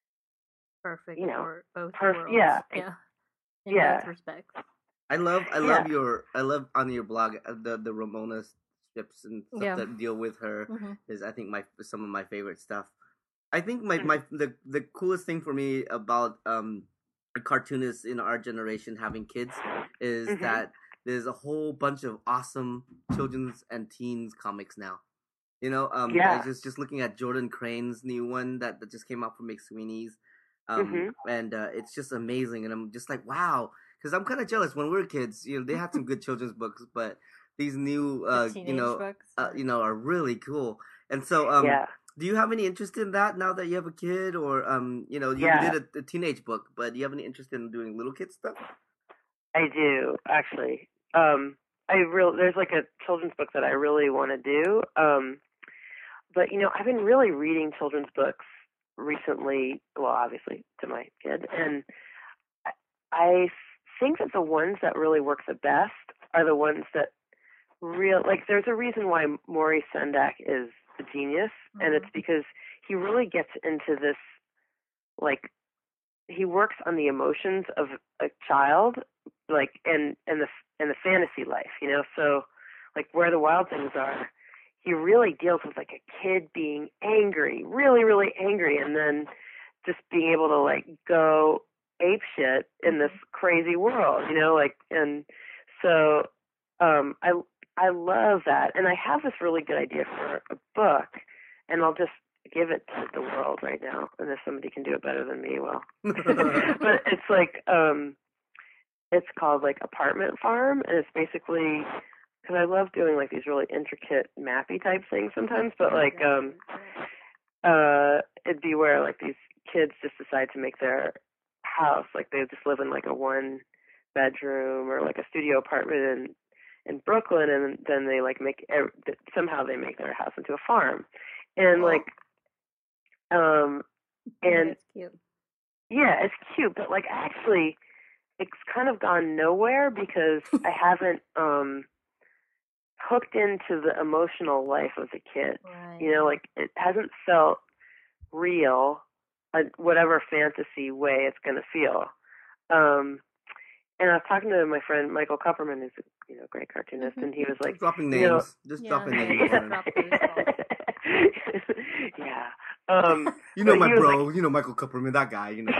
Perfect you know, for both perf- worlds. yeah. Yeah. In Yeah. both respects. I love, I Yeah. love your, I love on your blog uh, the the Ramona strips and stuff Yeah. that deal with her Mhm. is I think my some of my favorite stuff. I think my, my the the coolest thing for me about um cartoonists in our generation having kids is Mhm. that there's a whole bunch of awesome children's and teens comics now. You know, um, Yeah. I was just just looking at Jordan Crane's new one that, that just came out from McSweeney's, um, Mhm. and uh, it's just amazing. And I'm just like, wow, because I'm kind of jealous. When we were kids, you know, they had some good children's books, but these new, uh, The you teenage know, books, uh, or- you know, are really cool. And so, um, yeah. do you have any interest in that now that you have a kid, or um, you know, you Yeah. did a, a teenage book, but do you have any interest in doing little kid stuff? I do actually. Um, I real there's like a children's book that I really want to do. Um, but you know, I've been really reading children's books recently. Well, obviously to my kid, and I, I think that the ones that really work the best are the ones that real like. There's a reason why Maurice Sendak is a genius, and it's because he really gets into this like he works on the emotions of a child, like and and the and the fantasy life, you know. So, like Where the Wild Things Are, he really deals with like a kid being angry, really, really angry, and then just being able to like go ape shit in this crazy world, you know. Like, and so um, I I love that, and I have this really good idea for a book, and I'll just give it to the world right now, and if somebody can do it better than me, well. But it's like um it's called like Apartment Farm, and it's basically because I love doing like these really intricate mappy type things sometimes, but like um uh it'd be where like these kids just decide to make their house like they just live in like a one bedroom or like a studio apartment in in Brooklyn, and then they like make ev- somehow they make their house into a farm, and Oh. like um and That's cute. yeah, it's cute, but like actually it's kind of gone nowhere because I haven't um hooked into the emotional life of the kid. Right. You know, like it hasn't felt real, uh, whatever fantasy way it's going to feel. Um and I was talking to my friend Michael Kupperman, who's a you know great cartoonist, Mhm. and he was like, dropping you names, know- just Yeah, dropping yeah, names. yeah. Lauren. Drop those yeah. Um, You know but my he was bro, you know Michael Kupperman, that guy, you know.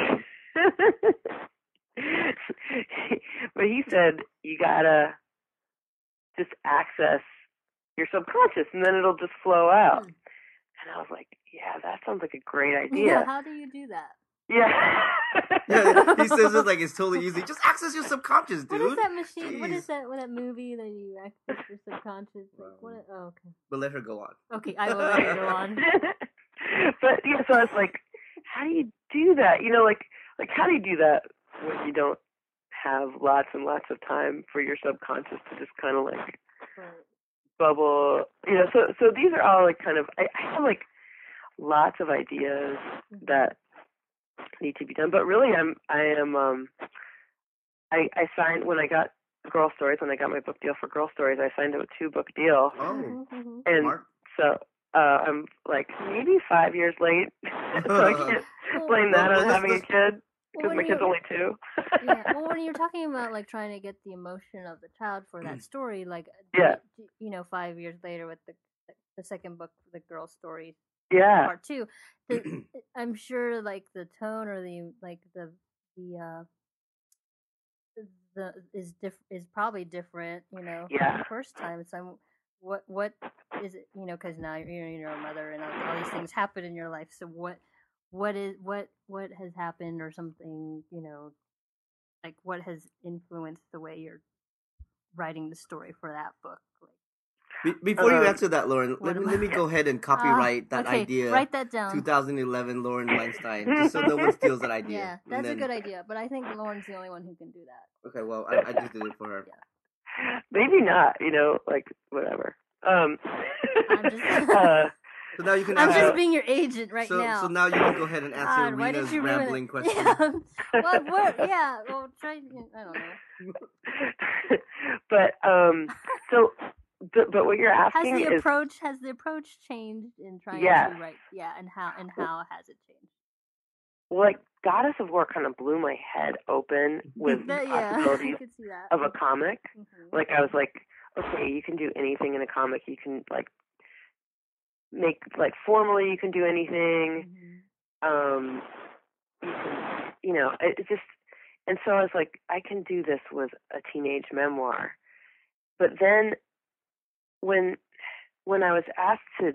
but he said you gotta just access your subconscious, and then it'll just flow out. Hmm. And I was like, yeah, that sounds like a great Yeah. idea. How do you do that? Yeah. Yeah, he says it like it's totally easy. Just access your subconscious, dude. What is that machine? What Jeez. is that? What that movie that you access your subconscious? Like what? Oh, okay. But let her go on. Okay, I will let you go on. but yeah, so I was like, how do you do that? You know, like like how do you do that when you don't have lots and lots of time for your subconscious to just kind of like bubble? You know, so so these are all like kind of I, I have like lots of ideas that need to be done, but really I'm I am um I I signed when I got Girl Stories when I got my book deal for Girl Stories. I signed a two book deal, Oh, and smart. so uh, I'm like maybe five years late, so I can't blame that Well, on let's- having a let's- kid Well, because when my kid's you- only two. yeah. Well, when you're talking about like trying to get the emotion of the child for that story, like Yeah. y- you know, five years later with the the second book, the Girl Story Yeah. part two, the, I'm sure like the tone or the like the the uh the is diff is probably different, you know, from Yeah. the first time. So I'm, what what is it, you know, because now you're you're a mother and all, all these things happen in your life. So what what is what what has happened or something, you know, like what has influenced the way you're writing the story for that book? Like, Be- before you Um, answer that, Lauren, what let me am I- let me go ahead and Ah, copyright that okay, idea. write that down. twenty eleven Lauren Weinstein, just so no one steals that idea. Yeah, And that's a then- good idea. But I think Lauren's the only one who can do that. Okay, well, I, I just did it for her. Yeah. Maybe not. You know, like whatever. Um. I'm just- uh, So now you can I'm answer. just being your agent right so, now. so now you can go ahead and answer God, why did Rena's you ruin rambling it? question. Yeah. What? What? Yeah. Well, try. I don't know. but um. So, but, but what you're Has asking the is approach has the approach changed in trying Yes. to write? Yeah, and how and how has it changed? like Goddess of War kind of blew my head open with That- the yeah, I possibilities could see that. of a comic. Mhm. Like I was like, okay, you can do anything in a comic. You can like make like formally you can do anything. Mhm. Um, you can, you know, it, it just, and so I was like, I can do this with a teenage memoir. But then when when I was asked to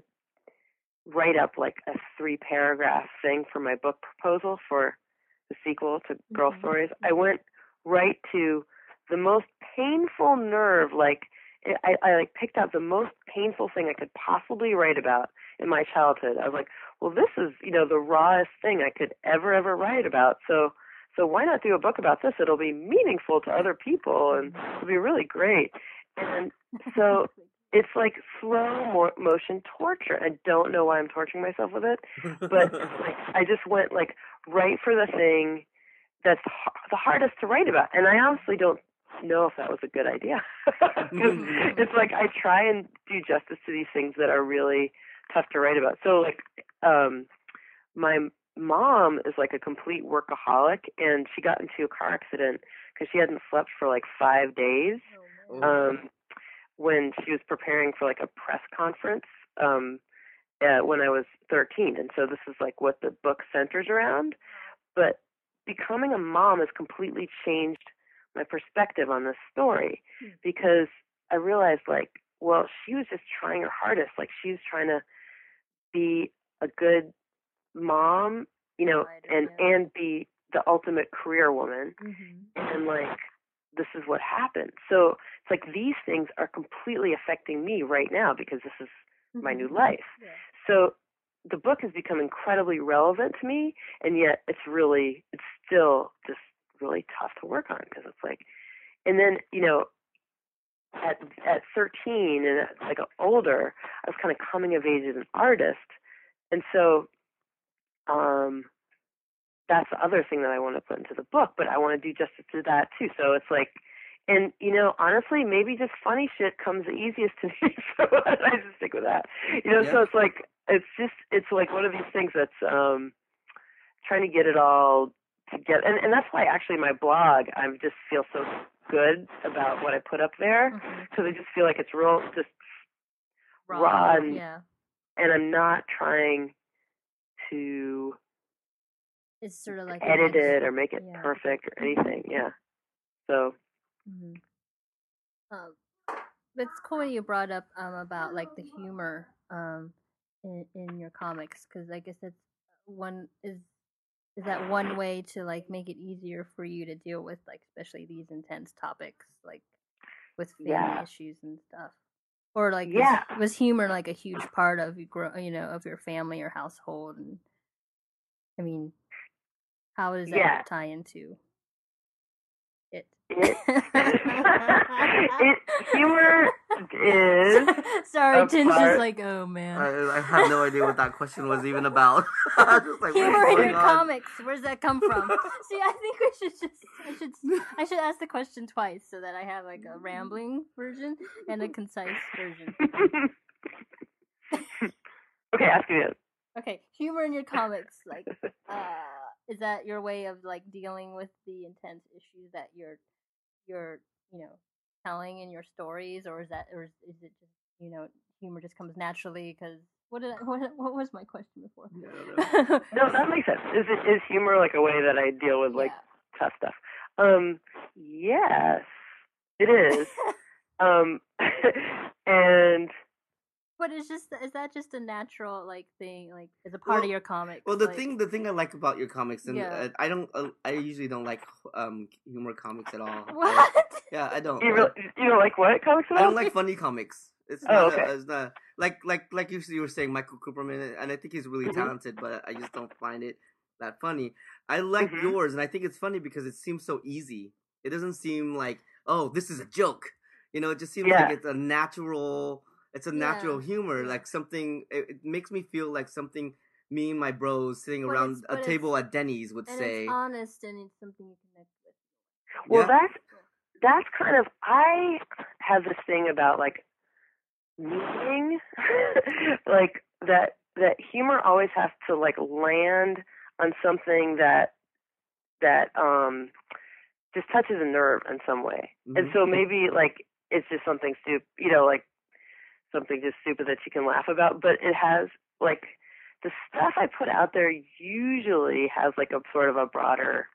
write up like a three paragraph thing for my book proposal for the sequel to Girl Mhm. Stories, I went right to the most painful nerve. Like I, I like picked out the most painful thing I could possibly write about in my childhood. I was like, well, this is, you know, the rawest thing I could ever, ever write about. So, so why not do a book about this? It'll be meaningful to other people and it'll be really great. And so it's like slow mo- motion torture. I don't know why I'm torturing myself with it, but like I just went like right for the thing that's h- the hardest to write about. And I honestly don't know if that was a good idea. 'Cause it's like I try and do justice to these things that are really tough to write about. So like um my mom is like a complete workaholic, and she got into a car accident because she hadn't slept for like five days Oh, Oh. um when she was preparing for like a press conference um uh, when I was thirteen. And so this is like what the book centers around. But becoming a mom has completely changed my perspective on this story, because I realized like, well, she was just trying her hardest. Like she was trying to be a good mom, you know, Right, and yeah. and be the ultimate career woman. Mhm. And like this is what happened. So it's like these things are completely affecting me right now because this is my new Mhm. life. Yeah. So the book has become incredibly relevant to me, and yet it's really, it's still just really tough to work on because it's like, and then, you know, at at thirteen and at, like older, I was kind of coming of age as an artist, and so um, that's the other thing that I want to put into the book, but I want to do justice to that too. So it's like, and you know, honestly, maybe just funny shit comes the easiest to me, so I just stick with that. You know, Yeah. so it's like, it's just, it's like one of these things that's um, trying to get it all together, and and that's why actually my blog, I just feel so good about what I put up there, Mhm. because I just feel like it's real, just Raw, raw and yeah. and I'm not trying to It's sort of like edit an ex- it or make it yeah. perfect or anything. Yeah. So Mhm. Um, it's cool when you brought up um about like the humor um in in your comics, because I guess that's one is is that one way to like make it easier for you to deal with like especially these intense topics like with family Yeah. issues and stuff. Or like, Yeah. was, was humor like a huge part of you, grow, you know, of your family or household? And I mean, how does that Yeah. tie into it? It, it humor is Sorry, a Tim's just part- like, oh man. I, I have no idea what that question was even about. I was just like, Humor what is in going your on? comics. Where's that come from? See, I think we should just I should I should ask the question twice so that I have like a rambling version and a concise version. Okay, ask me it. Okay, humor in your comics, like, uh, is that your way of like dealing with the intense issues that you're you're you know telling in your stories, or is that or is, is it just you know humor just comes naturally? Because what did I, what what was my question before? Yeah, I don't know. No, that makes sense. Is it is humor like a way that I deal with like Yeah. tough stuff? Um, yes, it is. um, and But it's just is that just a natural like thing, like as a part Well- of your comics? Well, the like, thing, the thing I like about your comics, and Yeah. uh, I don't, uh, I usually don't like um humor comics at all. I- What? yeah, I don't. you, I, really, you don't like what comics at I all? don't like funny comics. It's Oh, not. okay. A, it's not like like like you you were saying, Michael Cooperman, and I think he's really Mhm. talented, but I just don't find it that funny. I like Mhm. yours, and I think it's funny because it seems so easy. It doesn't seem like, oh, this is a joke. You know, it just seems Yeah. like it's a natural. It's a natural Yeah, humor, yeah. like something. It, it makes me feel like something me and my bros sitting But around it's- a but table it's- at Denny's would and say. it's honest and it's something you connect with. Well, Yeah. that's that's kind of I have this thing about like meaning, like that that humor always has to like land on something that that um just touches a nerve in some way, and Mhm. so maybe like it's just something stupid, you know, like something just stupid that you can laugh about, but it has like the stuff I put out there usually has like a sort of a broader.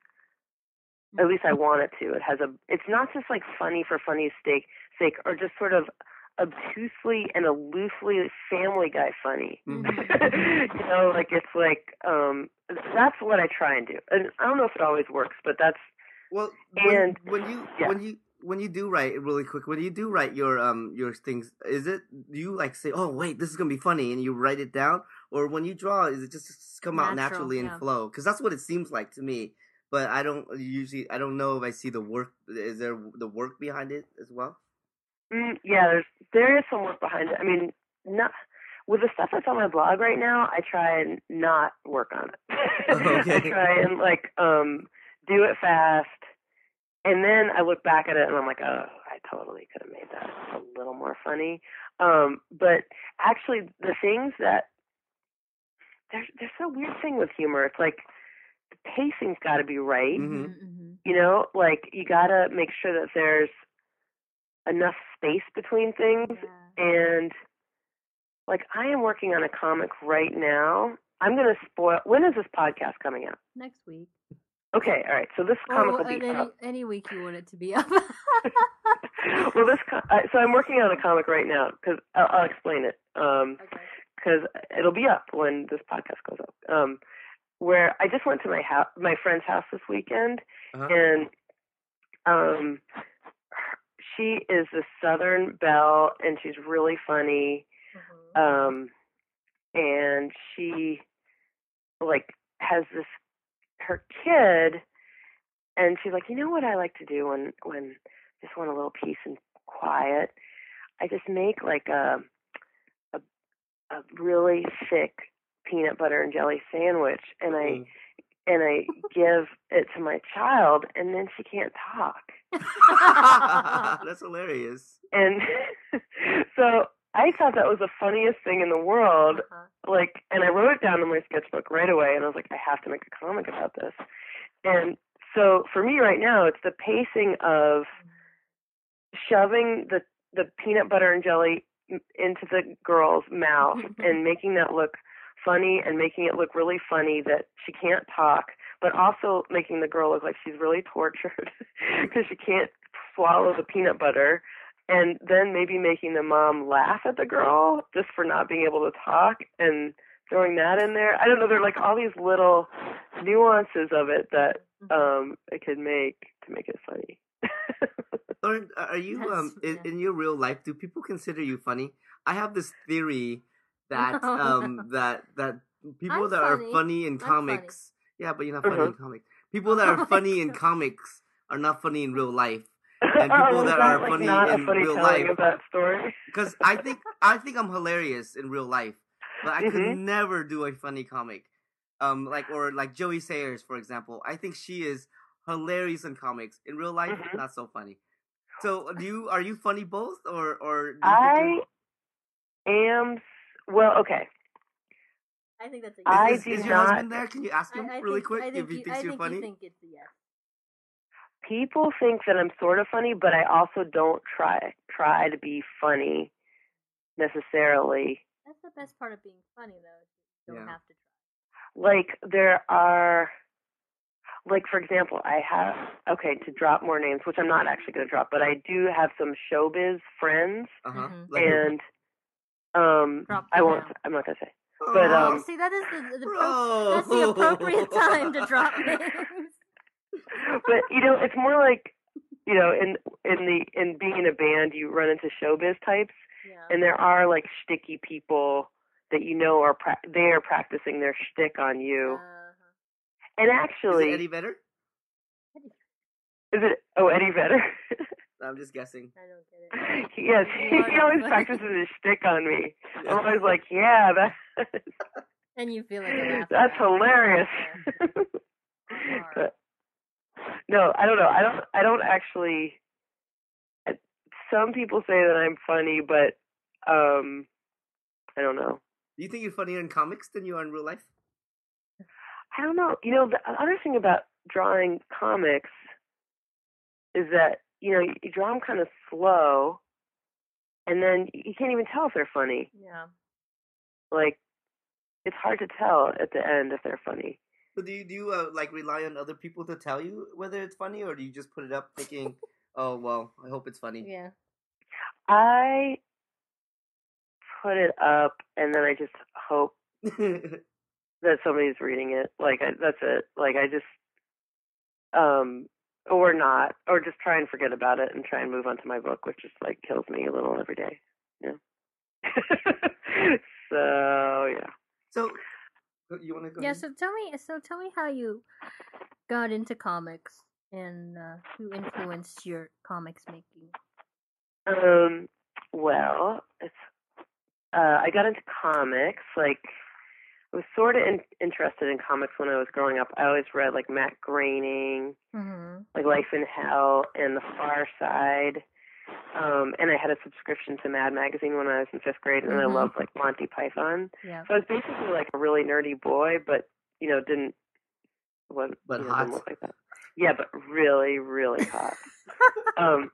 At least I want it to. It has a. It's not just like funny for funny's sake, sake, or just sort of obtusely and aloofly Family Guy funny. Mhm. You know, like it's like um, that's what I try and do. And I don't know if it always works, but that's Well, when, And- when you yeah. when you when you do write really quick, when you do write your um your things, is it do you like say, oh wait, this is gonna be funny, and you write it down, or when you draw, is it just come out Natural, naturally and yeah. flow? Because that's what it seems like to me. But I don't usually I don't know if I see the work. Is there the work behind it as well? mm, yeah. There's there is some work behind it. I mean, not with the stuff that's on my blog right now. I try and not work on it. Okay. I try and like um do it fast. And then I look back at it and I'm like, oh, I totally could have made that a little more funny. Um, but actually, the things that there's there's a weird thing with humor. It's like the pacing's got to be right. Mhm. Mm-hmm. You know, like you got to make sure that there's enough space between things. Yeah. And like I am working on a comic right now. I'm gonna spoil. When is this podcast coming out? Next week. Okay, all right. So this comic will Or be any, out. any week you want it to be up. Well, this co- uh, so I'm working on a comic right now because I'll, I'll explain it. Um, Okay. because it'll be up when this podcast goes up. Um, where I just went to my house, my friend's house this weekend, Uh-huh. and um, she is the Southern belle, and she's really funny. Mhm. Um, and she like has this her kid, and she's like, you know what I like to do when when I just want a little peace and quiet. I just make like a a, a really thick peanut butter and jelly sandwich, and I Mm. and I give it to my child, and then she can't talk. That's hilarious. And so I thought that was the funniest thing in the world. Uh-huh. Like, and I wrote it down in my sketchbook right away, and I was like, I have to make a comic about this. And so for me right now, it's the pacing of shoving the the peanut butter and jelly m- into the girl's mouth and making that look funny, and making it look really funny that she can't talk, but also making the girl look like she's really tortured because she can't swallow the peanut butter, and then maybe making the mom laugh at the girl just for not being able to talk, and throwing that in there. I don't know, there are like all these little nuances of it that um it could make to make it funny. Lauren, are you That's- um in, yeah. in your real life? Do people consider you funny? I have this theory that No. um that that people I'm that are funny. funny in I'm comics, yeah, but you're not funny Mhm. in comics. People that Oh are my funny in God. comics are not funny in real life, and people oh, is that that are like funny not a in funny real telling life. of that story? Because I think I think I'm hilarious in real life, but I could Mhm. never do a funny comic. Um, like or like Joey Sayers, for example. I think she is hilarious in comics. In real life, Mhm. not so funny. So, do you are you funny both, or or do you think I you're, am. Well, okay. I think that's a is, yes. I is, do is your not. husband there? Can you ask him I, I really think, quick I think if he you, thinks I you're think funny? you think it's a yes. People think that I'm sort of funny, but I also don't try try to be funny necessarily. That's the best part of being funny, though. Is you don't Yeah. have to try. Like there are, like for example, I have okay to drop more names, which I'm not actually going to drop, but I do have some showbiz friends, Uh huh. Mhm. Like, who? and um, Drop I them won't. now. I'm not going to say. Oh, but, Oh, um, see, that is the, the pro- bro. that's the appropriate time to drop names. But you know, it's more like you know, in in the in being in a band, you run into showbiz types, Yeah. and there are like shticky people that you know are pra- they are practicing their shtick on you. Uh-huh. And Is actually, it Eddie Vedder? is it? Oh, Eddie Vedder. I'm just guessing. I don't get it. Yes, You are he not always funny. practices his shtick on me. Yeah. I'm always like, yeah, that And you feel like a laugh. that's track. hilarious. Yeah. But no, I don't know. I don't. I don't actually. Some people say that I'm funny, but um, I don't know. Do you think you're funnier in comics than you are in real life? I don't know. You know, the other thing about drawing comics is that you know you, you draw them kind of slow, and then you can't even tell if they're funny. Yeah. Like, it's hard to tell at the end if they're funny. So do you do you uh, like rely on other people to tell you whether it's funny, or do you just put it up thinking, oh well, I hope it's funny? Yeah. I put it up, and then I just hope that somebody's reading it. Like, I, that's it. Like, I just, um, or not, or just try and forget about it and try and move on to my book, which just like kills me a little every day. Yeah. So yeah. So you want to go? Yeah. ahead? So tell me. So tell me how you got into comics and uh, who influenced your comics making. Um. Well, it's. Uh, I got into comics. Like, I was sort of in, interested in comics when I was growing up. I always read like Matt Groening, Mm-hmm. like Life in Hell and The Far Side. Um, and I had a subscription to Mad Magazine when I was in fifth grade, and Mhm. I loved like Monty Python. Yeah. So I was basically like a really nerdy boy, but you know, didn't wasn't But you know, hot. didn't look like that. Yeah, but really, really hot. um,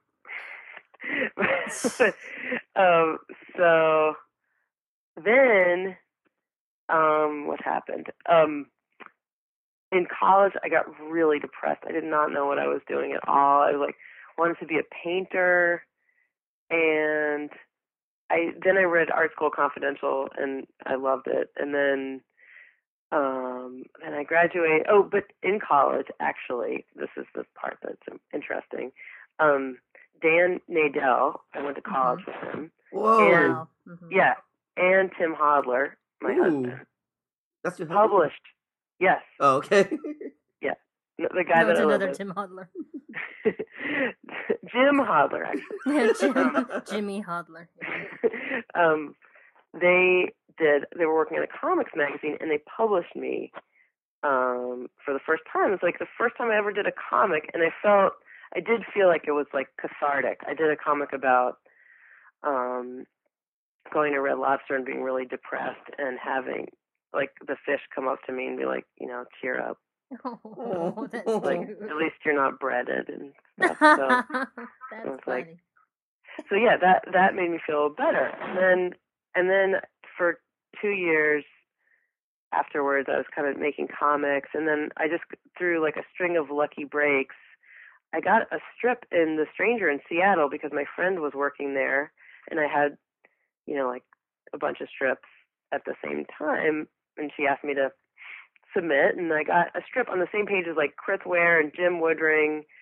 um, so then, um, what happened? Um, in college, I got really depressed. I did not know what I was doing at all. I like wanted to be a painter, and I then I read Art School Confidential, and I loved it. And then, um, and I graduated. Oh, but in college, actually, this is the part that's interesting. Um, Dan Nadell, I went to college with him. Whoa. And- Wow. Mhm. Yeah, and Tim Hodler, my Ooh. husband, That's your husband? published. Yes, Oh, okay. n- the guy No, that it's I live another with. Tim Hodler. Jim Hodler, actually. Yeah, Jim, Jimmy Hodler. Yeah. um, they did. They were working in a comics magazine, and they published me um, for the first time. It's like the first time I ever did a comic, and I felt, I did feel like it was like cathartic. I did a comic about um, going to Red Lobster and being really depressed, and having like the fish come up to me and be like, you know, cheer up. Oh, that's Like, cute. at least you're not breaded and stuff. So. That's was like- funny. So yeah, that that made me feel better. And then and then for two years afterwards, I was kind of making comics, and then I just through like a string of lucky breaks, I got a strip in The Stranger in Seattle because my friend was working there, and I had, you know, like a bunch of strips at the same time, and she asked me to submit, and I got a strip on the same page as like Chris Ware and Jim Woodring,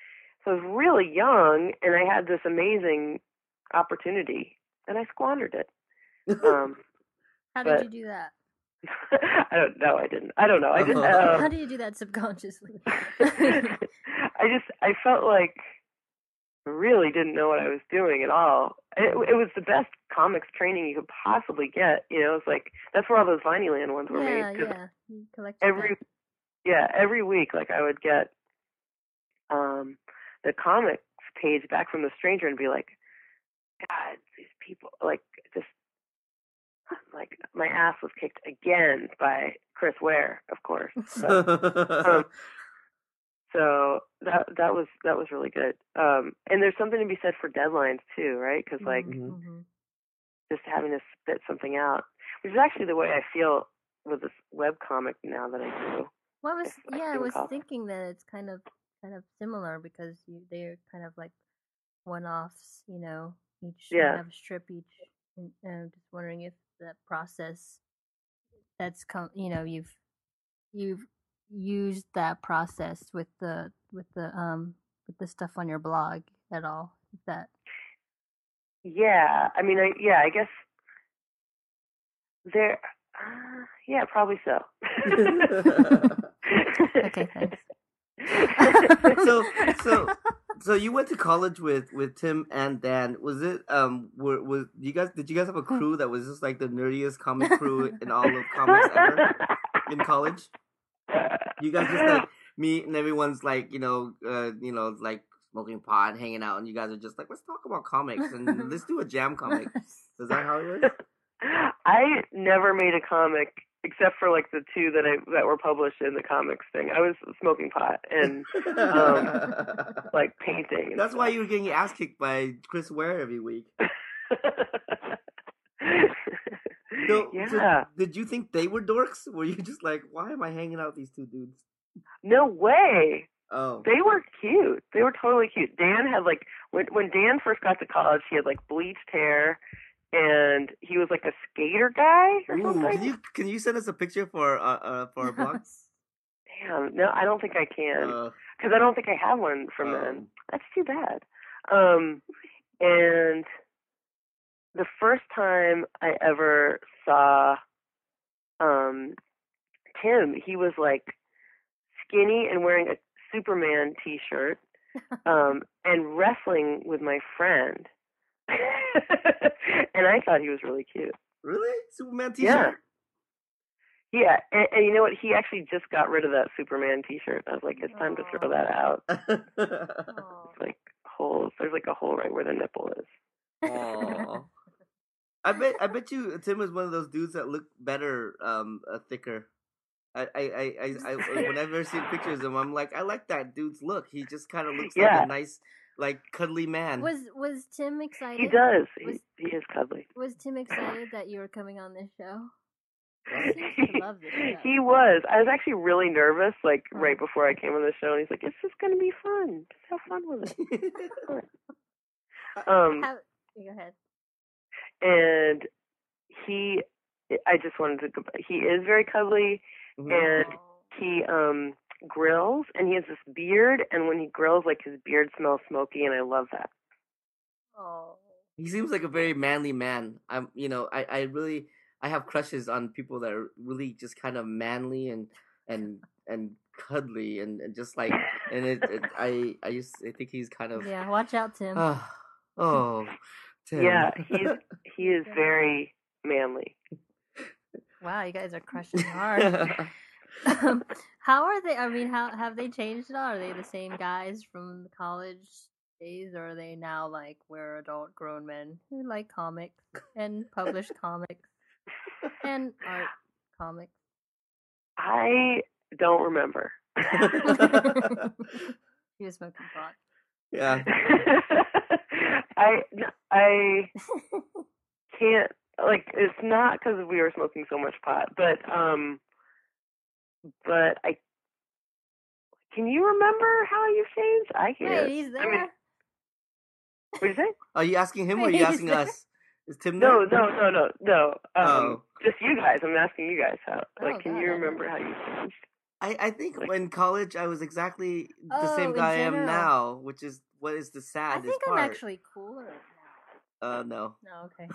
So I was really young, and I had this amazing opportunity, and I squandered it. Um, How did but you do that? I don't know. I didn't. I don't know. I just. Uh-huh. How Um, do you do that subconsciously? I just. I felt like I really didn't know what I was doing at all. It, it was the best comics training you could possibly get. You know, it's like that's where all those Vinyland ones were yeah, made. 'Cause yeah. You collected every that. yeah, every week, like I would get um the comics page back from the stranger and be like, God, these people, like, just like my ass was kicked again by Chris Ware, of course. But, um, so that that was that was really good. Um, and there's something to be said for deadlines too, right? Because like Mhm. Mm-hmm. just having to spit something out, which is actually the way I feel with this web comic now that I do. Well, I was If I yeah, I can was call it. thinking that it's kind of kind of similar because you they're kind of like one-offs, you know. Each you Yeah. have a strip each, and and I'm just wondering if that process that's come, you know, you've you've used that process with the with the um with the stuff on your blog at all. Is that Yeah, I mean, I yeah, I guess there. Uh, yeah, probably so. okay? Thanks. so so so you went to college with with Tim and Dan. Was it um were was you guys did you guys have a crew that was just like the nerdiest comic crew in all of comics ever in college? You guys just like meet and everyone's like, you know, uh, you know, like smoking pot and hanging out, and you guys are just like, let's talk about comics and let's do a jam comic. Is that how it was? I never made a comic except for like the two that I that were published in the comics thing. I was smoking pot and um, like painting. And That's stuff. why you were getting your ass kicked by Chris Ware every week. So, yeah. so did you think they were dorks? Were you just like, why am I hanging out with these two dudes? No way. Oh. They were cute. They were totally cute. Dan had like when when Dan first got to college, he had like bleached hair, and he was like a skater guy or Ooh, something. can you can you send us a picture for uh, uh for our blog? Damn, no, I don't think I can Uh, because I don't think I have one from Oh. then. That's too bad. Um, and the first time I ever saw um Tim, he was like skinny and wearing a Superman T-shirt, um, and wrestling with my friend. And I thought he was really cute. really? Superman T-shirt? Yeah. Yeah, and, and you know what? He actually just got rid of that Superman T-shirt. I was like, it's time to throw that out. Oh. It's like holes. There's like a hole right where the nipple is. Aw. I bet I bet you Tim is one of those dudes that look better, um, uh, thicker. I, I, I, I, I whenever I see pictures of him, I'm like, I like that dude's look. He just kind of looks Yeah. like a nice, like cuddly man. Was was Tim excited? He does. He, Was- he is cuddly. Was Tim excited that you were coming on this show? He seems to love this show. He was. I was actually really nervous, like Oh. right before I came on the show, and he's like, "It's just gonna be fun. Just have fun with it." Um, How, go ahead. and he, I just wanted to. go He is very cuddly, Mhm. and he um grills, and he has this beard, and when he grills, like his beard smells smoky, and I love that. Oh. He seems like a very manly man. I'm, you know, I, I really, I have crushes on people that are really just kind of manly and and and cuddly and, and just like, and it, it I I just I think he's kind of Yeah, watch out, Tim. oh, oh Tim. Yeah, he's he is very manly. Wow, you guys are crushing hard. Um, how are they? I mean, how have they changed at all? Are they the same guys from the college days, or are they now like we're adult grown men who like comics and publish comics and art comics? I don't remember. He was smoking pot. Yeah. I I can't like it's not because we were smoking so much pot, but um, but I can you remember how you changed? I can't. Wait, he's there. I mean, what did you say? Are you asking him or are you He's asking there. us? Is Tim there? No, no, no, no, no. Um, Oh. just you guys. I'm asking you guys how. Like, Oh, can God, you I remember don't- how you changed? I, I think in college I was exactly the Oh, same in guy I am general. now, which is what is the I saddest think I'm part. actually cooler now. Uh, no. No, okay.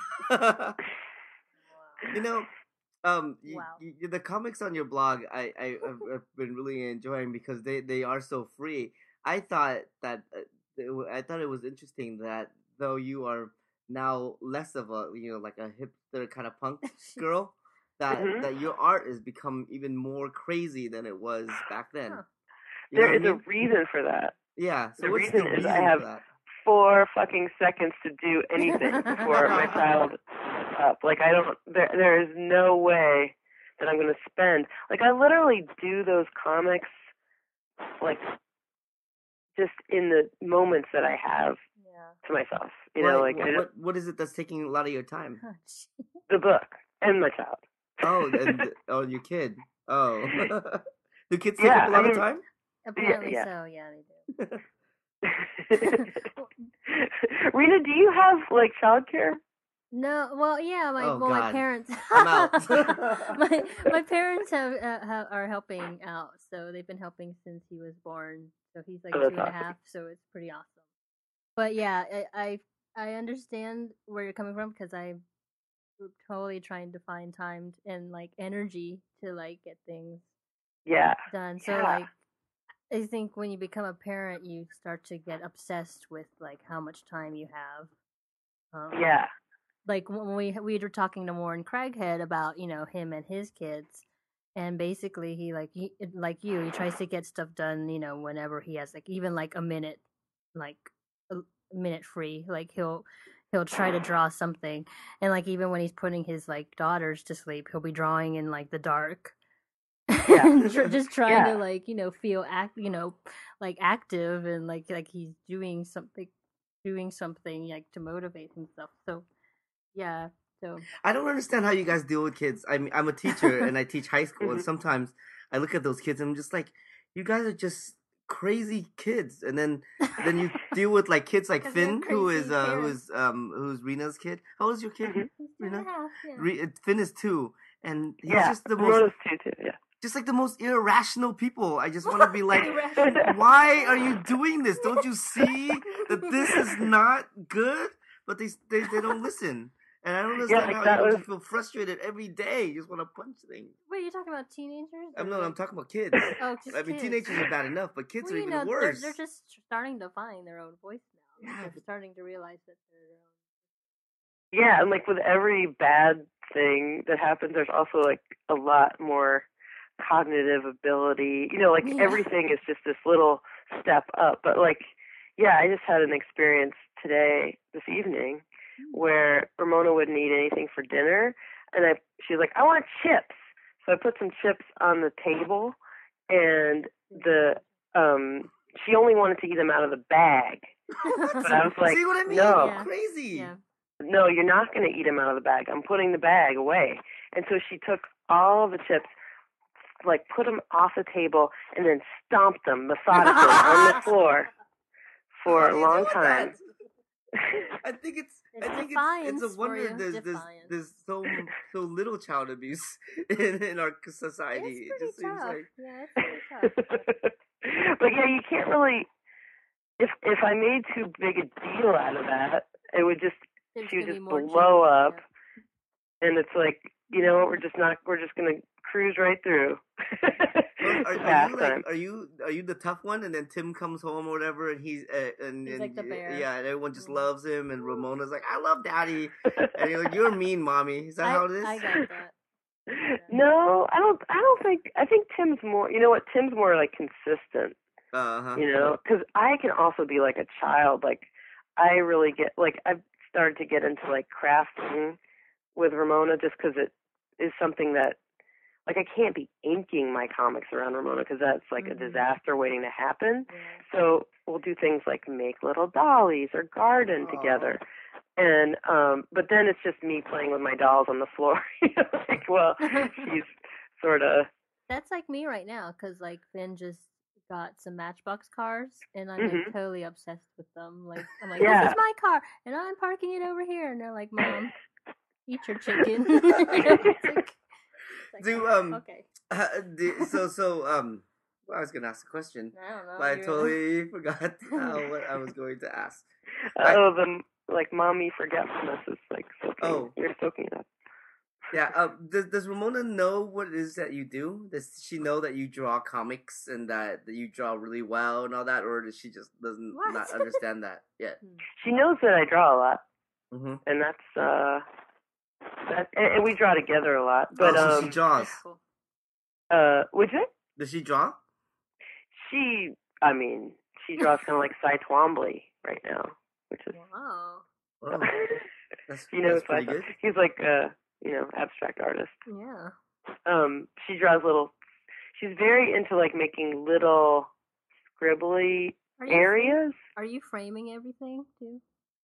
You know, um, y Wow. y the comics on your blog, I, I I've, I've been really enjoying because they, they are so free. I thought that uh, it w- I thought it was interesting that though you are now less of a you know like a hipster kind of punk girl, that Mhm. that your art has become even more crazy than it was back then. Huh. You know There what I is a mean? reason for that. Yeah. So The what's reason the is reason I have for that? four fucking seconds to do anything before my child is up. Like I don't. There there is no way that I'm going to spend. Like I literally do those comics like just in the moments that I have Yeah. to myself. You Why, know, like I what, just, what what is it that's taking a lot of your time? Oh, gee. the book and my child. Oh, and the- oh, your kid. Oh, do kids take Yeah, up a I lot of mean- time? Apparently yeah. so. Yeah, they do. Rena, do you have like childcare? No, well, yeah, my Oh, well, my God. parents. I'm out. my my parents have, uh, have are helping out, so they've been helping since he was born. So he's like Oh, two that's and a awesome. half, so it's pretty awesome. But yeah, I I, I understand where you're coming from because I'm totally trying to find time and like energy to like get things Yeah. done. So Yeah. like, I think when you become a parent, you start to get obsessed with like how much time you have. Um, Yeah. like when we we were talking to Warren Craighead about you know him and his kids, and basically he like he, like you he tries to get stuff done you know whenever he has like even like a minute like a minute free, like he'll he'll try to draw something, and like even when he's putting his like daughters to sleep he'll be drawing in like the dark. Yeah. Tr- just trying Yeah. to like you know feel act you know like active and like like he's doing something doing something like to motivate himself. So yeah. So I don't understand how you guys deal with kids. I mean, I'm a teacher and I teach high school, and Mhm. sometimes I look at those kids and I'm just like, you guys are just crazy kids. And then then you deal with like kids like 'Cause they're Finn, who crazy is uh, who parents. is um who's Rena's kid. How old is your kid? Mhm. He's two and a Rena? half, yeah. Re- uh, Finn is two, and he's Yeah. just the most Ramona's too, too. Yeah. just like the most irrational people. I just want to be like, Irrational. why are you doing this? Don't you see that this is not good? But they they, they don't listen. And I don't understand like how that you was- just feel frustrated every day. You just want to punch things. Wait, you're talking about teenagers? I'm or, no, I'm like- talking about kids. Oh, just I mean, kids. teenagers are bad enough, but kids Well, are you even know, worse. They're, they're just starting to find their own voice now. Yeah, They're but- starting to realize that they're their own. Yeah, and like with every bad thing that happens, there's also like a lot more cognitive ability. You know, like Yeah. everything is just this little step up. But like, yeah, I just had an experience today, this evening, where Ramona wouldn't eat anything for dinner, and I she's like, I want chips. So I put some chips on the table, and the um she only wanted to eat them out of the bag. But I was like, see what I mean? no. Yeah. Crazy. Yeah. No, you're not going to eat them out of the bag. I'm putting the bag away. And so she took all the chips, like put them off the table, and then stomped them methodically on the floor for How do a you long deal with time. that? I think it's It's I think it's, defiance it's a for wonder you. there's there's Defiance. there's so so little child abuse in, in our society. It's It pretty just seems tough. like Yeah, it's pretty tough. But yeah, you can't really. If if I made too big a deal out of that, it would just There's she would gonna be just more blow chips, up, and it's like, you know what, we're just not. We're just gonna cruise right through. Well, are, to are you like pastime. are you are you the tough one, and then Tim comes home or whatever, and he's uh, and, He's and like the bear. yeah, and everyone just Mm. loves him, and Ramona's like, I love Daddy, and you're like, you're mean, mommy. Is that I, how it is? I got that. No, I don't. I don't think. I think Tim's more. You know what? Tim's more like consistent. Uh huh. You know, because I can also be like a child. Like I really get like I've started to get into like crafting with Ramona just because it is something that like I can't be inking my comics around Ramona because that's like Mhm. a disaster waiting to happen. Yeah. So we'll do things like make little dollies or garden Aw. together. And um but then it's just me playing with my dolls on the floor. You know, like, well, she's sort of That's like me right now, because like Finn just got some Matchbox cars, and I'm like, Mhm. totally obsessed with them. Like I'm like, Yeah. this is my car, and I'm parking it over here, and they're like, Mom, eat your chicken. It's like- it's like, Do "Oh, um okay. Uh, the- so so um, well, I was gonna ask a question, I don't know. but I you're- totally forgot uh, what I was going to ask. Oh, the like mommy forgetfulness is like soaking. Oh. You're soaking it up. Yeah. Uh, does Does Ramona know what it is that you do? Does she know that you draw comics and that, that you draw really well and all that, or does she just doesn't What? not understand that yet? She knows that I draw a lot, Mm-hmm. and that's uh, that, and, and we draw together a lot. But oh, so um, she draws. That's cool. uh, would you? Does she draw? She, I mean, she draws kind of like Cy Twombly right now, which is Wow. Oh, that's you know, that's pretty Cy- good. he's like a you know abstract artist. Yeah. Um, she draws little. She's very into like making little scribbly Are you areas. Are you framing everything too?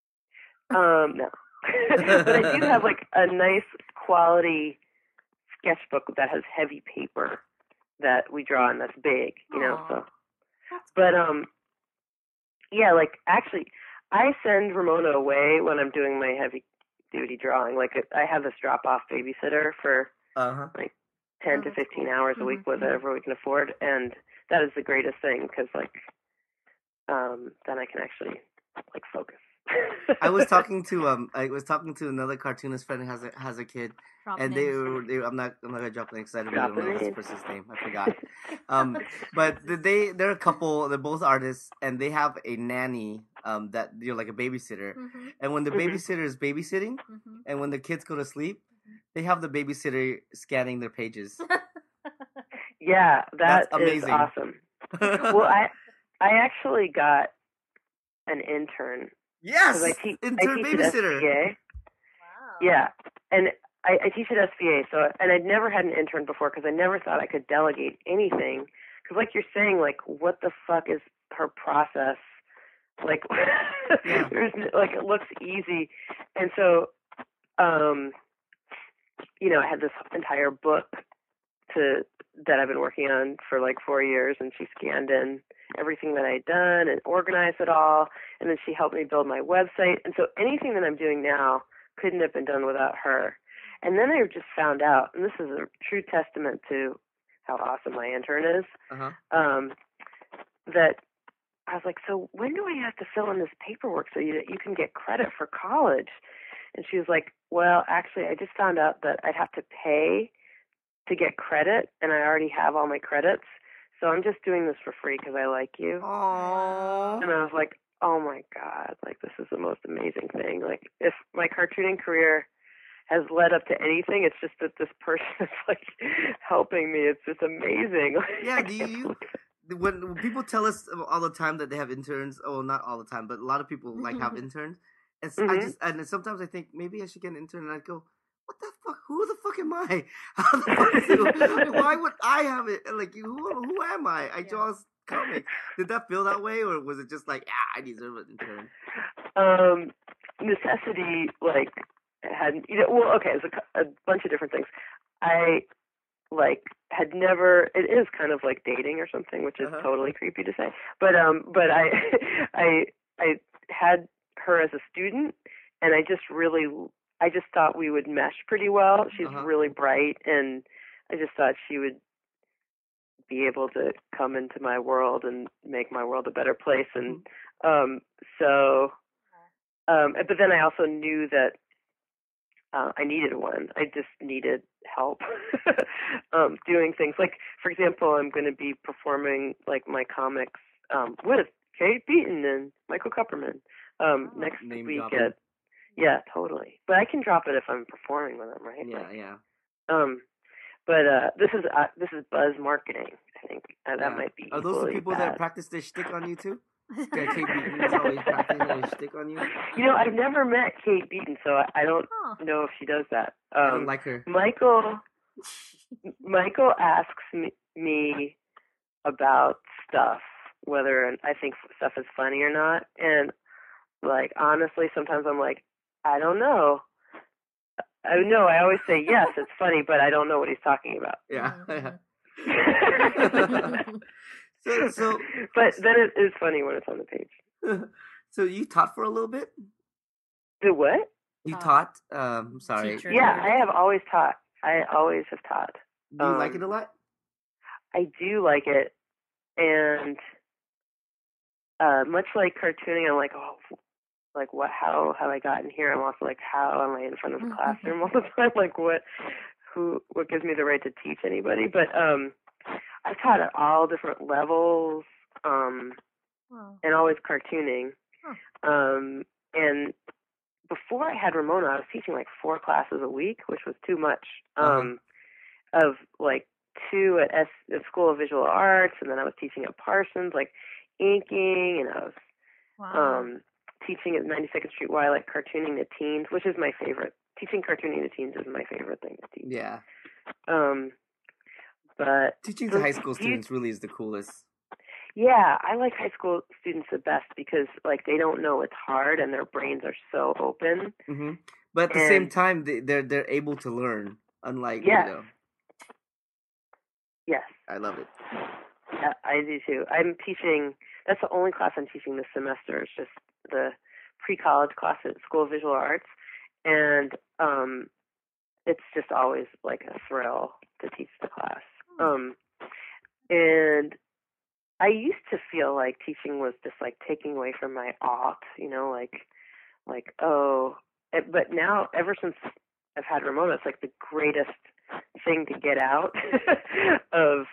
Um, no, but I do have like a nice quality sketchbook that has heavy paper that we draw and that's big, you know. Aw. So, That's but um, yeah, like actually, I send Ramona away when I'm doing my heavy duty drawing. Like I have this drop off babysitter for Uh huh. ten Oh, to that's fifteen cool. hours a Mhm, week, mhm. whatever we can afford, and that is the greatest thing because like, um, then I can actually like focus. I was talking to um, I was talking to another cartoonist friend who has a has a kid, Drop and they names. were, they were- I'm not I'm not gonna drop names because I don't Drop really the know this names. person's name. I forgot. Um, but they they're a couple. They're both artists, and they have a nanny. Um, that you know, like a babysitter. Mhm, And when the Mhm. babysitter is babysitting, mhm. and when the kids go to sleep, they have the babysitter scanning their pages. Yeah, that That's is amazing. awesome. Well, I I actually got an intern yes, because I, te- I intern teach at babysitter. S V A. Wow. Yeah, and I, I teach at S V A, so and I'd never had an intern before because I never thought I could delegate anything. Because like you're saying, like what the fuck is her process? Like, Yeah. there's n- like it looks easy, and so, um, you know, I had this entire book to that I've been working on for like four years, and she scanned in everything that I'd done and organized it all, and then she helped me build my website. And so anything that I'm doing now couldn't have been done without her. And then I just found out, and this is a true testament to how awesome my intern is, Uh-huh. um, that I was like, so when do I have to fill in this paperwork so you, that you can get credit for college? And she was like, well, actually, I just found out that I'd have to pay to get credit, and I already have all my credits. So I'm just doing this for free because I like you. Aww. And I was like, oh my God, like this is the most amazing thing. Like if my cartooning career has led up to anything, it's just that this person is like helping me. It's just amazing. Yeah, do you when, when people tell us all the time that they have interns, oh, not all the time, but a lot of people like have interns, and s I Mhm. just and sometimes I think maybe I should get an intern, and I go, what the fuck? Who the fuck am I? How the fuck do, why would I have it? And like, who who am I? I Yeah. draw comics. Did that feel that way, or was it just like, ah, I deserve an intern? um, necessity, like, had, you know, well, okay, it's a, a bunch of different things. I, like, had never, it is kind of like dating or something, which is Uh-huh. totally creepy to say. But, um, but I, I, I had her as a student, and I just really, I just thought we would mesh pretty well. She's Uh-huh. really bright, and I just thought she would be able to come into my world and make my world a better place. And um, so, um, but then I also knew that uh, I needed one. I just needed help um, doing things. Like, for example, I'm going to be performing like my comics um, with Kate Beaton and Michael Kupperman um, Oh. next Name week dropping. at. Yeah, totally. But I can drop it if I'm performing with them, right? Yeah, Like, yeah. um, but uh, this is uh, this is buzz marketing. I think uh, that Yeah. might be. Are those the equally people bad. that practice their shtick on you too? Yeah, Kate Beaton is always practicing her shtick on you. You know, I've never met Kate Beaton, so I, I don't Oh. know if she does that. I Um, don't like her. Michael Michael asks me, me about stuff, whether I think stuff is funny or not, and like honestly, sometimes I'm like, I don't know. I know. I always say yes, it's funny, but I don't know what he's talking about. Yeah. Mhm. so so But then it is funny when it's on the page. so you taught for a little bit? The what? You Taught. taught? Um, sorry. Teacher. Yeah, I have always taught. I always have taught. Do you um, like it a lot? I do like it, and uh, much like cartooning, I'm like, oh, like what? How have I gotten here? I'm also like, how am I in front of a classroom all the time? Like, what? Who? What gives me the right to teach anybody? But um, I've taught at all different levels, um, Wow. and always cartooning. Huh. Um, and before I had Ramona, I was teaching like four classes a week, which was too much. Um, uh-huh. Of like two at S at School of Visual Arts, and then I was teaching at Parsons, like inking, and I was Wow. um, teaching at ninety-second Street Y, like cartooning to teens, which is my favorite. Teaching cartooning to teens is my favorite thing to teach. Yeah. Um, but teaching so to high school do you- students really is the coolest. Yeah, I like high school students the best because like they don't know it's hard and their brains are so open. hmm But at the And- same time, they, they're they're able to learn. Unlike Yes. you know, Yes, I love it. yeah, I do too. I'm teaching. That's the only class I'm teaching this semester. It's just the pre-college class at School of Visual Arts, and um, it's just always like a thrill to teach the class. Um, and I used to feel like teaching was just like taking away from my art, you know, like, like oh, it, but now ever since I've had Ramona, it's like the greatest thing to get out of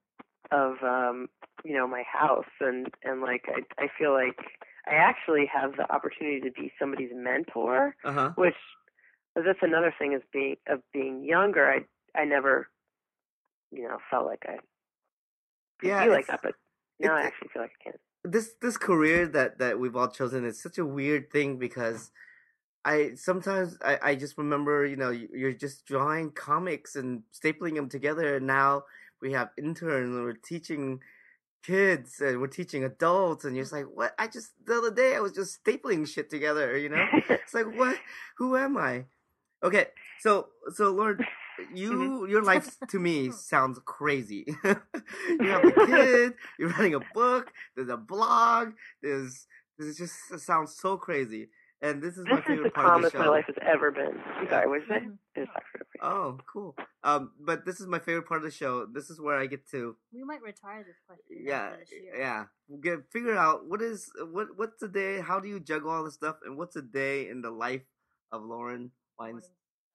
of um, you know, my house, and and like I I feel like I actually have the opportunity to be somebody's mentor, Uh huh. which that's another thing is being of being younger. I I never, you know, felt like I could Yeah, be like it's- that, but now I it- actually feel like I can. This this career that that we've all chosen is such a weird thing because I sometimes I, I just remember, you know, you- you're just drawing comics and stapling them together, and now we have interns and we're teaching kids and we're teaching adults, and you're just like, what? I just the other day I was just stapling shit together, you know? It's like, what? Who am I? Okay, so so Lauren, you your life to me sounds crazy. You have a kid, you're writing a book, there's a blog, there's this just it sounds so crazy. And this is my This is favorite the part of the calmest show. my life has ever been. I'm sorry, what did you say? Mhm. I just talked for a Oh, cool. Um, but this is my favorite part of the show. This is where I get to, We might retire this question yeah, after this year. yeah, get figure out what is what what's a day. How do you juggle all this stuff, and what's a day in the life of Lauren Weinstein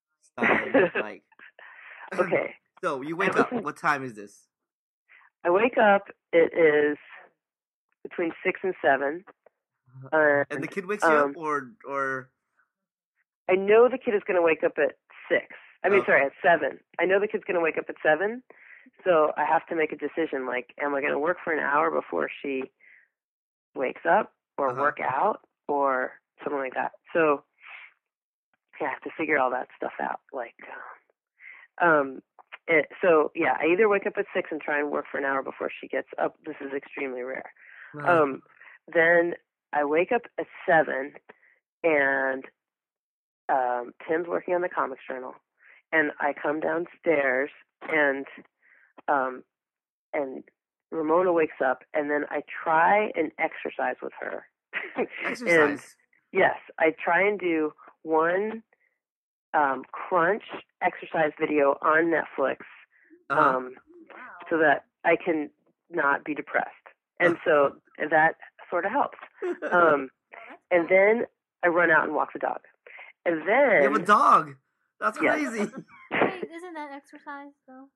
like? Okay. So you wake up. What time is this? I wake up, it is between six and seven. And, And the kid wakes you up, um, or or I know the kid is going to wake up at six. I mean, Okay. sorry, at seven. I know the kid's going to wake up at seven, so I have to make a decision. Like, am I going to work for an hour before she wakes up, or Uh-huh. work out, or something like that? So, yeah, I have to figure all that stuff out. Like, um, um, it, so yeah, I either wake up at six and try and work for an hour before she gets up. This is extremely rare. Um, then I wake up at seven, and um, Tim's working on the Comics Journal, and I come downstairs, and um, and Ramona wakes up, and then I try and exercise with her. And exercise. yes, I try and do one um, crunch exercise video on Netflix, Uh-huh. um, so that I can not be depressed, and so that sort of helps. Um, and then I run out and walk the dog. And then you have a dog. That's Yes. crazy. Wait, isn't that exercise though?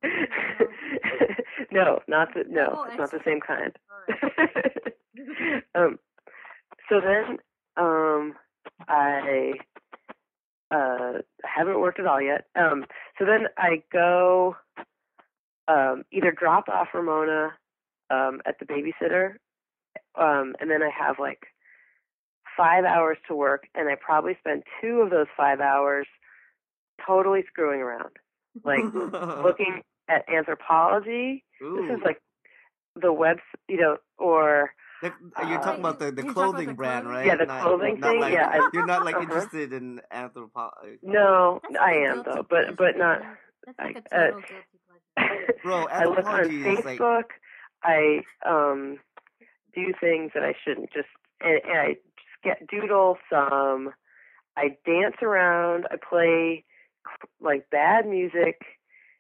no, not the no, Oh, it's not the same kind. Alright. um, so then um, I uh, haven't worked at all yet. Um, so then I go um, either drop off Ramona um, at the babysitter, um, and then I have like five hours to work, and I probably spend two of those five hours totally screwing around, like looking at anthropology. Ooh. This is like the web, you know, or The- you're uh, talking about the, the You're talking about clothing the brand, clothing? right? Yeah, the Not- clothing not thing, like- yeah, I- you're not like Uh-huh. interested in anthropology. no, That's I like a am guilty though, but pleasure, but not. isn't it? That's like I- a uh, total guilty pleasure. Bro, I look on anthropology is like- Facebook. I um do things that I shouldn't. Just and, and I just get doodle some. I dance around. I play like bad music,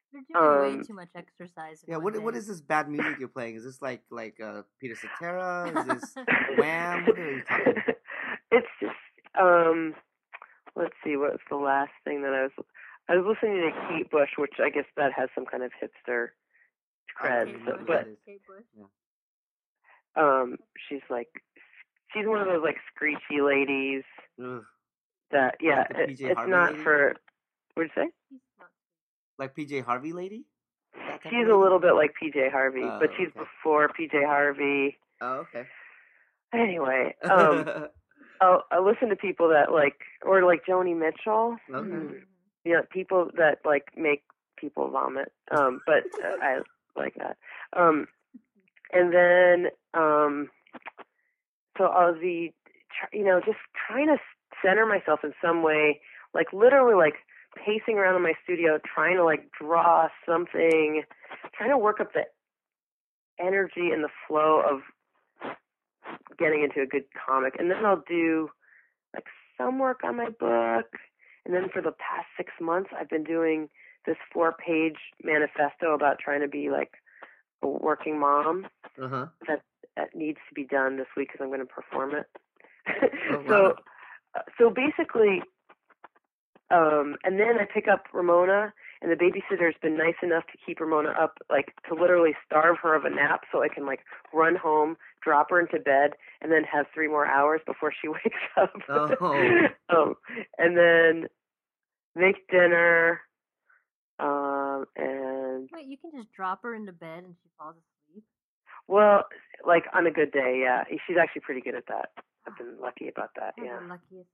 You're doing way Um, too much exercise in Yeah, one what day. what is this bad music you're playing? Is this like like uh Peter Cetera? Is this Wham? What are you talking? it's just um, let's see, what's the last thing that I was I was listening to Kate Bush, which I guess that has some kind of hipster cred, Okay, Kate no, Bush. but that is- Kate Bush. um, she's like she's one of those like screechy ladies Ugh. that yeah, Like the it, P J it's Harvey not lady? for what'd you say? He's not. Like P J Harvey lady? That type of She's lady? a little bit like P J Harvey, Oh, but she's okay. before P J Harvey. Oh, okay. Anyway, um, I'll, I listen to people that like, or like Joni Mitchell. Okay. Mm, you know, people that like make people vomit. Um, but uh, I like that. Um, and then, um, so I'll be, tr- you know, just trying to center myself in some way, like literally like pacing around in my studio, trying to like draw something, trying to work up the energy and the flow of getting into a good comic. And then I'll do like some work on my book. And then for the past six months, I've been doing this four-page manifesto about trying to be like a working mom Uh-huh. that, that needs to be done this week because I'm going to perform it. Oh, so, wow. uh, so basically, um, and then I pick up Ramona, and the babysitter's been nice enough to keep Ramona up, like to literally starve her of a nap, so I can like run home, drop her into bed, and then have three more hours before she wakes up. Oh. um, and then make dinner, um, and Wait, you can just drop her into bed and she falls asleep? well, like on a good day, yeah, she's actually pretty good at that. I've been lucky about that, I have yeah. the luckiest.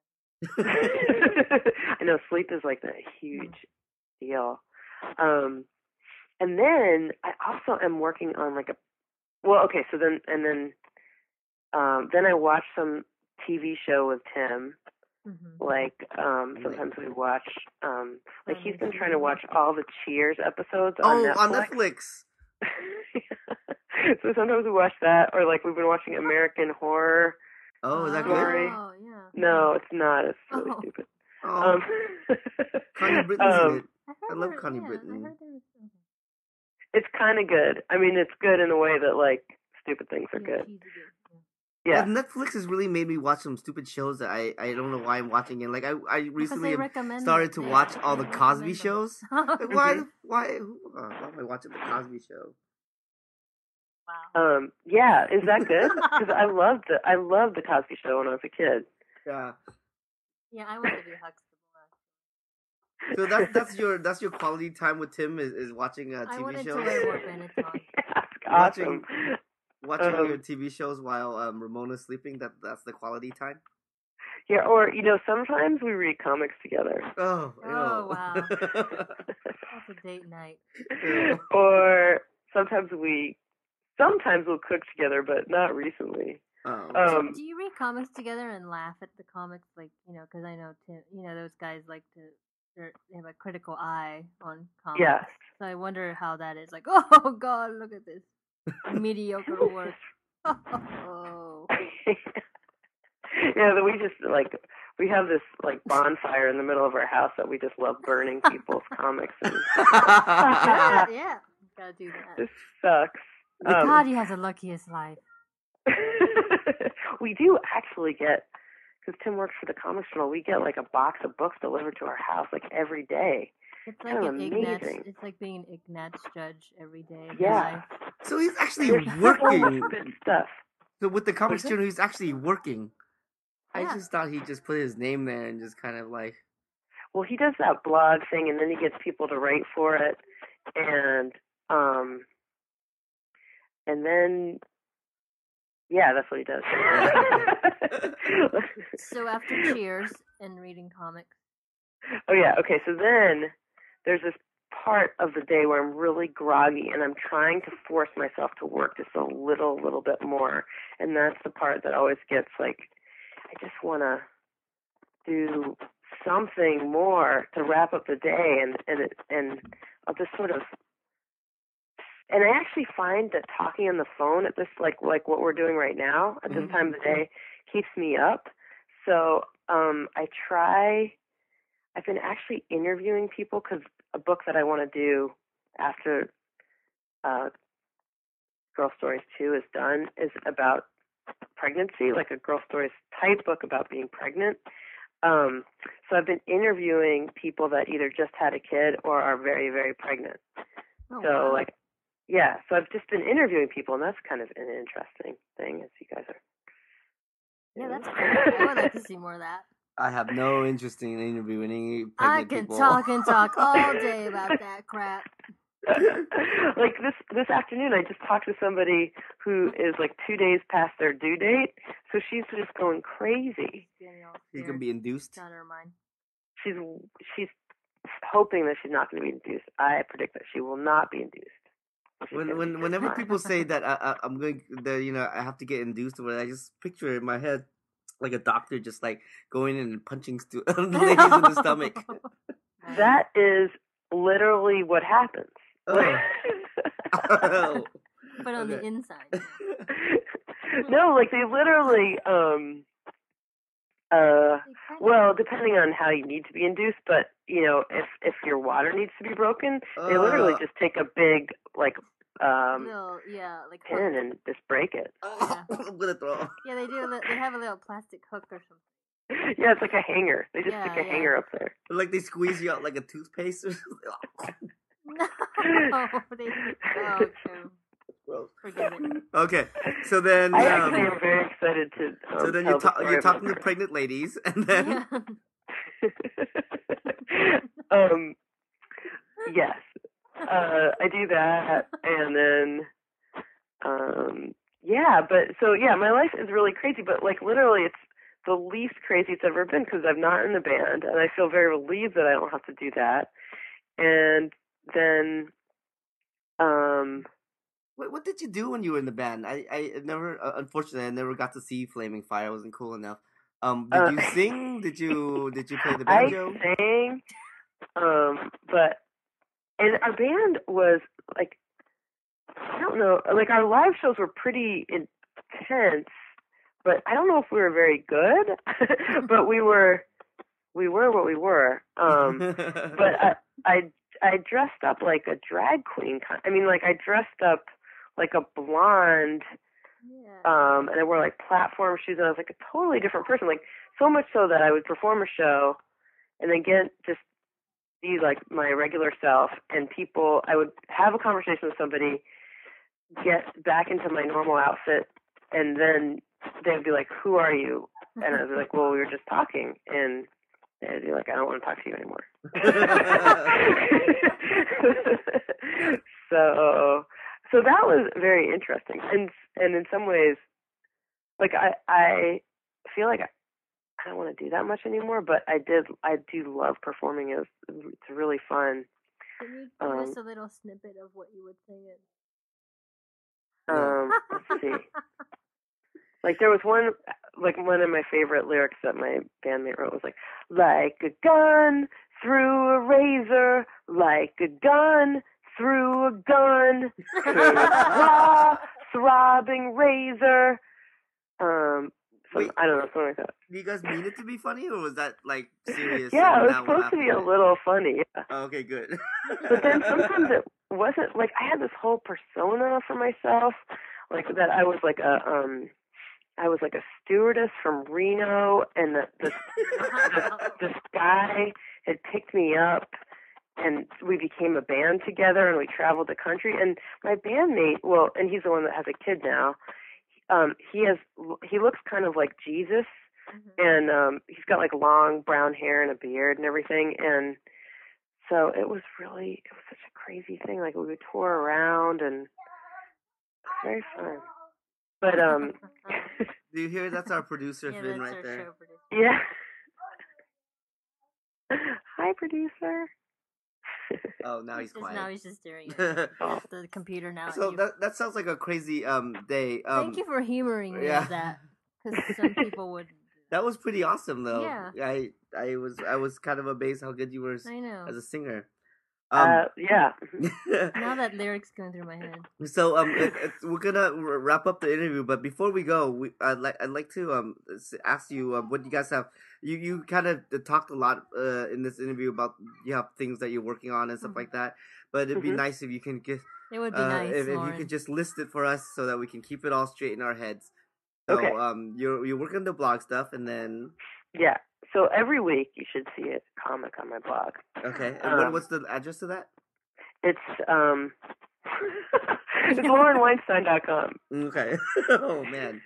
I know sleep is like a huge deal. Um, and then I also am working on like a, well, okay, so then, and then, um, then I watch some T V show with Tim. Mm-hmm. Like, um, sometimes we watch, um, like he's been Amazing. trying to watch all the Cheers episodes Oh, on Netflix. on Netflix. So sometimes we watch that, or like we've been watching American Horror. Oh, is that Story. good? Oh, yeah. No, it's not. It's really Oh. stupid. Oh, Um, Connie Britton's um, in it. I, I heard love there- Connie yeah, Britton. I heard there was okay. It's kind of good. I mean, it's good in a way that like stupid things are Yeah, good. cheesy good. Yeah. But Netflix has really made me watch some stupid shows that I, I don't know why I'm watching it. Like I I Because recently they have recommend started it. to They- watch all they the Cosby recommend them. shows. Like why the- why who, uh, why am I watching the Cosby Show? Wow. Um. Yeah. Is that good? Because I loved the I loved the Cosby Show when I was a kid. Yeah. Yeah, I want to be Huxtable. So that's that's your that's your quality time with Tim is, is watching uh, I T V wanted shows. to wear more Benetton. That's Watching- awesome. Watching Um, your T V shows while um, Ramona's sleeping. That that's the quality time. Yeah. Or you know, sometimes we read comics together. Oh. Oh, ew. wow. That's a date night. Ew. Or sometimes we sometimes we'll cook together, but not recently. Oh. Um, Do you read comics together and laugh at the comics, like you know? Because I know, Tim, you know, those guys like to. they're- They have a critical eye on comics. yeah. So I wonder how that is. Like, oh God, look at this mediocre work. Oh. Yeah, that we just like we have this like bonfire in the middle of our house that we just love burning people's comics. And yeah, yeah, gotta do that. this sucks. God, Um, he has the luckiest life. we do actually get because Tim works for the Comics Journal. We get like a box of books delivered to our house like every day. It's like kind of an Ignatz. amazing. It's like being an Ignatz judge every day of Yeah. your life. So he's actually There's so working. much good stuff. So with the Comics What's it? Journal, he's actually working. I Yeah. just thought he just put his name there and just kind of like. Well, he does that blog thing, and then he gets people to write for it, and um, and then yeah, that's what he does. So after Cheers and reading comics, Oh yeah, okay. So then there's this part of the day where I'm really groggy, and I'm trying to force myself to work just a little, little bit more, and that's the part that always gets like, I just want to do something more to wrap up the day, and and it, and I'll just sort of. And I actually find that talking on the phone at this, like like what we're doing right now, at this Mhm. time of the day, keeps me up. So um, I try. I've been actually interviewing people because a book that I want to do after uh, Girl Stories two is done is about pregnancy, like a Girl Stories type book about being pregnant. Um, so I've been interviewing people that either just had a kid or are very, very pregnant. Oh, so wow. like, yeah, so I've just been interviewing people, and that's kind of an interesting thing, as you guys are. Yeah, that's cool. I would like to see more of that. I have no interest in interviewing any pregnant I can people. talk and talk all day about that crap. Like this this afternoon, I just talked to somebody who is like two days past their due date, so she's just going crazy. She's gonna be induced. Out of her mind. She's she's hoping that she's not going to be induced. I predict that she will not be induced. She's When gonna be when just whenever fine. people say that I, I I'm going that you know I have to get induced or whatever, I just picture in my head like a doctor just like going in and punching stu- ladies in the stomach. That is literally what happens. Oh. Oh. But on the Okay. inside. No, like they literally um uh well, depending on how you need to be induced, but you know, if if your water needs to be broken, they literally Uh. just take a big like um Little, yeah, like pin hook. and just break it. Oh, I'm gonna throw. up. Yeah, they do. a li- They have a little plastic hook or something. Yeah, it's like a hanger. They just Yeah, stick a yeah. hanger up there. Like they squeeze you out like a toothpaste or something. No, they. Oh, okay. Gross. Forget it. Okay, so then I um, actually am very excited to um, so then tell you're, the ta- story you're about talking to her. pregnant ladies, and then Yeah. um, yes, uh, I do that, and then, um, yeah, but so yeah, my life is really crazy, but like literally, it's the least crazy it's ever been because I'm not in the band, and I feel very relieved that I don't have to do that. And then, um, what, what did you do when you were in the band? I, I never, uh, unfortunately, I never got to see Flaming Fire. I wasn't cool enough. Um, did Uh, you sing? Did you did you play the I banjo? sang, um, but and our band was like, I don't know, like our live shows were pretty intense, but I don't know if we were very good, but we were, we were what we were. Um, but I, I, I dressed up like a drag queen. I mean, like I dressed up like a blonde. Yeah. Um, and I wore like platform shoes, and I was like a totally different person. Like so much so that I would perform a show, and then get just be like my regular self, and people. I would have a conversation with somebody, get back into my normal outfit, and then they'd be like, "Who are you?" And I was like, "Well, we were just talking," and they'd be like, "I don't want to talk to you anymore." so. So that was very interesting, and and in some ways, like I I feel like I, I don't want to do that much anymore, but I did I do love performing. It's it's really fun. Can you give Um, us a little snippet of what you would sing it? Um, let's see. Like there was one, like one of my favorite lyrics that my bandmate wrote was like, like a gun through a razor, like a gun through a gun, through a raw, throbbing razor. Um, some, Wait. I don't know, something like that. Do you guys mean it to be funny, or was that like serious? Yeah, and it was now we're supposed to be a laughing at it? little funny, yeah. Oh, okay, good. But then sometimes it wasn't, like I had this whole persona for myself, like that I was like a, um, I was like a stewardess from Reno, and the, this, this guy had picked me up, and we became a band together, and we traveled the country. And my bandmate, well, and he's the one that has a kid now. Um, he has, he looks kind of like Jesus, Mm-hmm. and um, he's got like long brown hair and a beard and everything. And so it was really, it was such a crazy thing. Like we would tour around, and it was very fun. But um, Do you hear? That's our producer Yeah, Finn that's right our there. show producer. yeah. Hi, producer. Oh, now he's Just quiet. now he's just staring at Oh. the computer now. at So you. that that sounds like a crazy um day. Um, Thank you for humoring me yeah. with that, because some people would. That was pretty awesome, though. Yeah. I I was I was kind of amazed how good you were as, I know. as a singer. Um, uh, yeah. Now that lyric's going through my head. So um, it, it, we're gonna wrap up the interview, but before we go, we I'd like I'd like to um ask you um, what you guys have. You you kind of talked a lot uh, in this interview about you have things that you're working on and stuff Mhm. like that. But it'd be Mhm. nice if you can get It would be uh, nice, if, if you Lauren. could just list it for us so that we can keep it all straight in our heads. So Okay. um, you're you're working the blog stuff, and then Yeah. So every week you should see a comic on my blog. okay, and what Um, what's the address to that? It's um, it's lauren weinstein dot com. Okay. Oh man.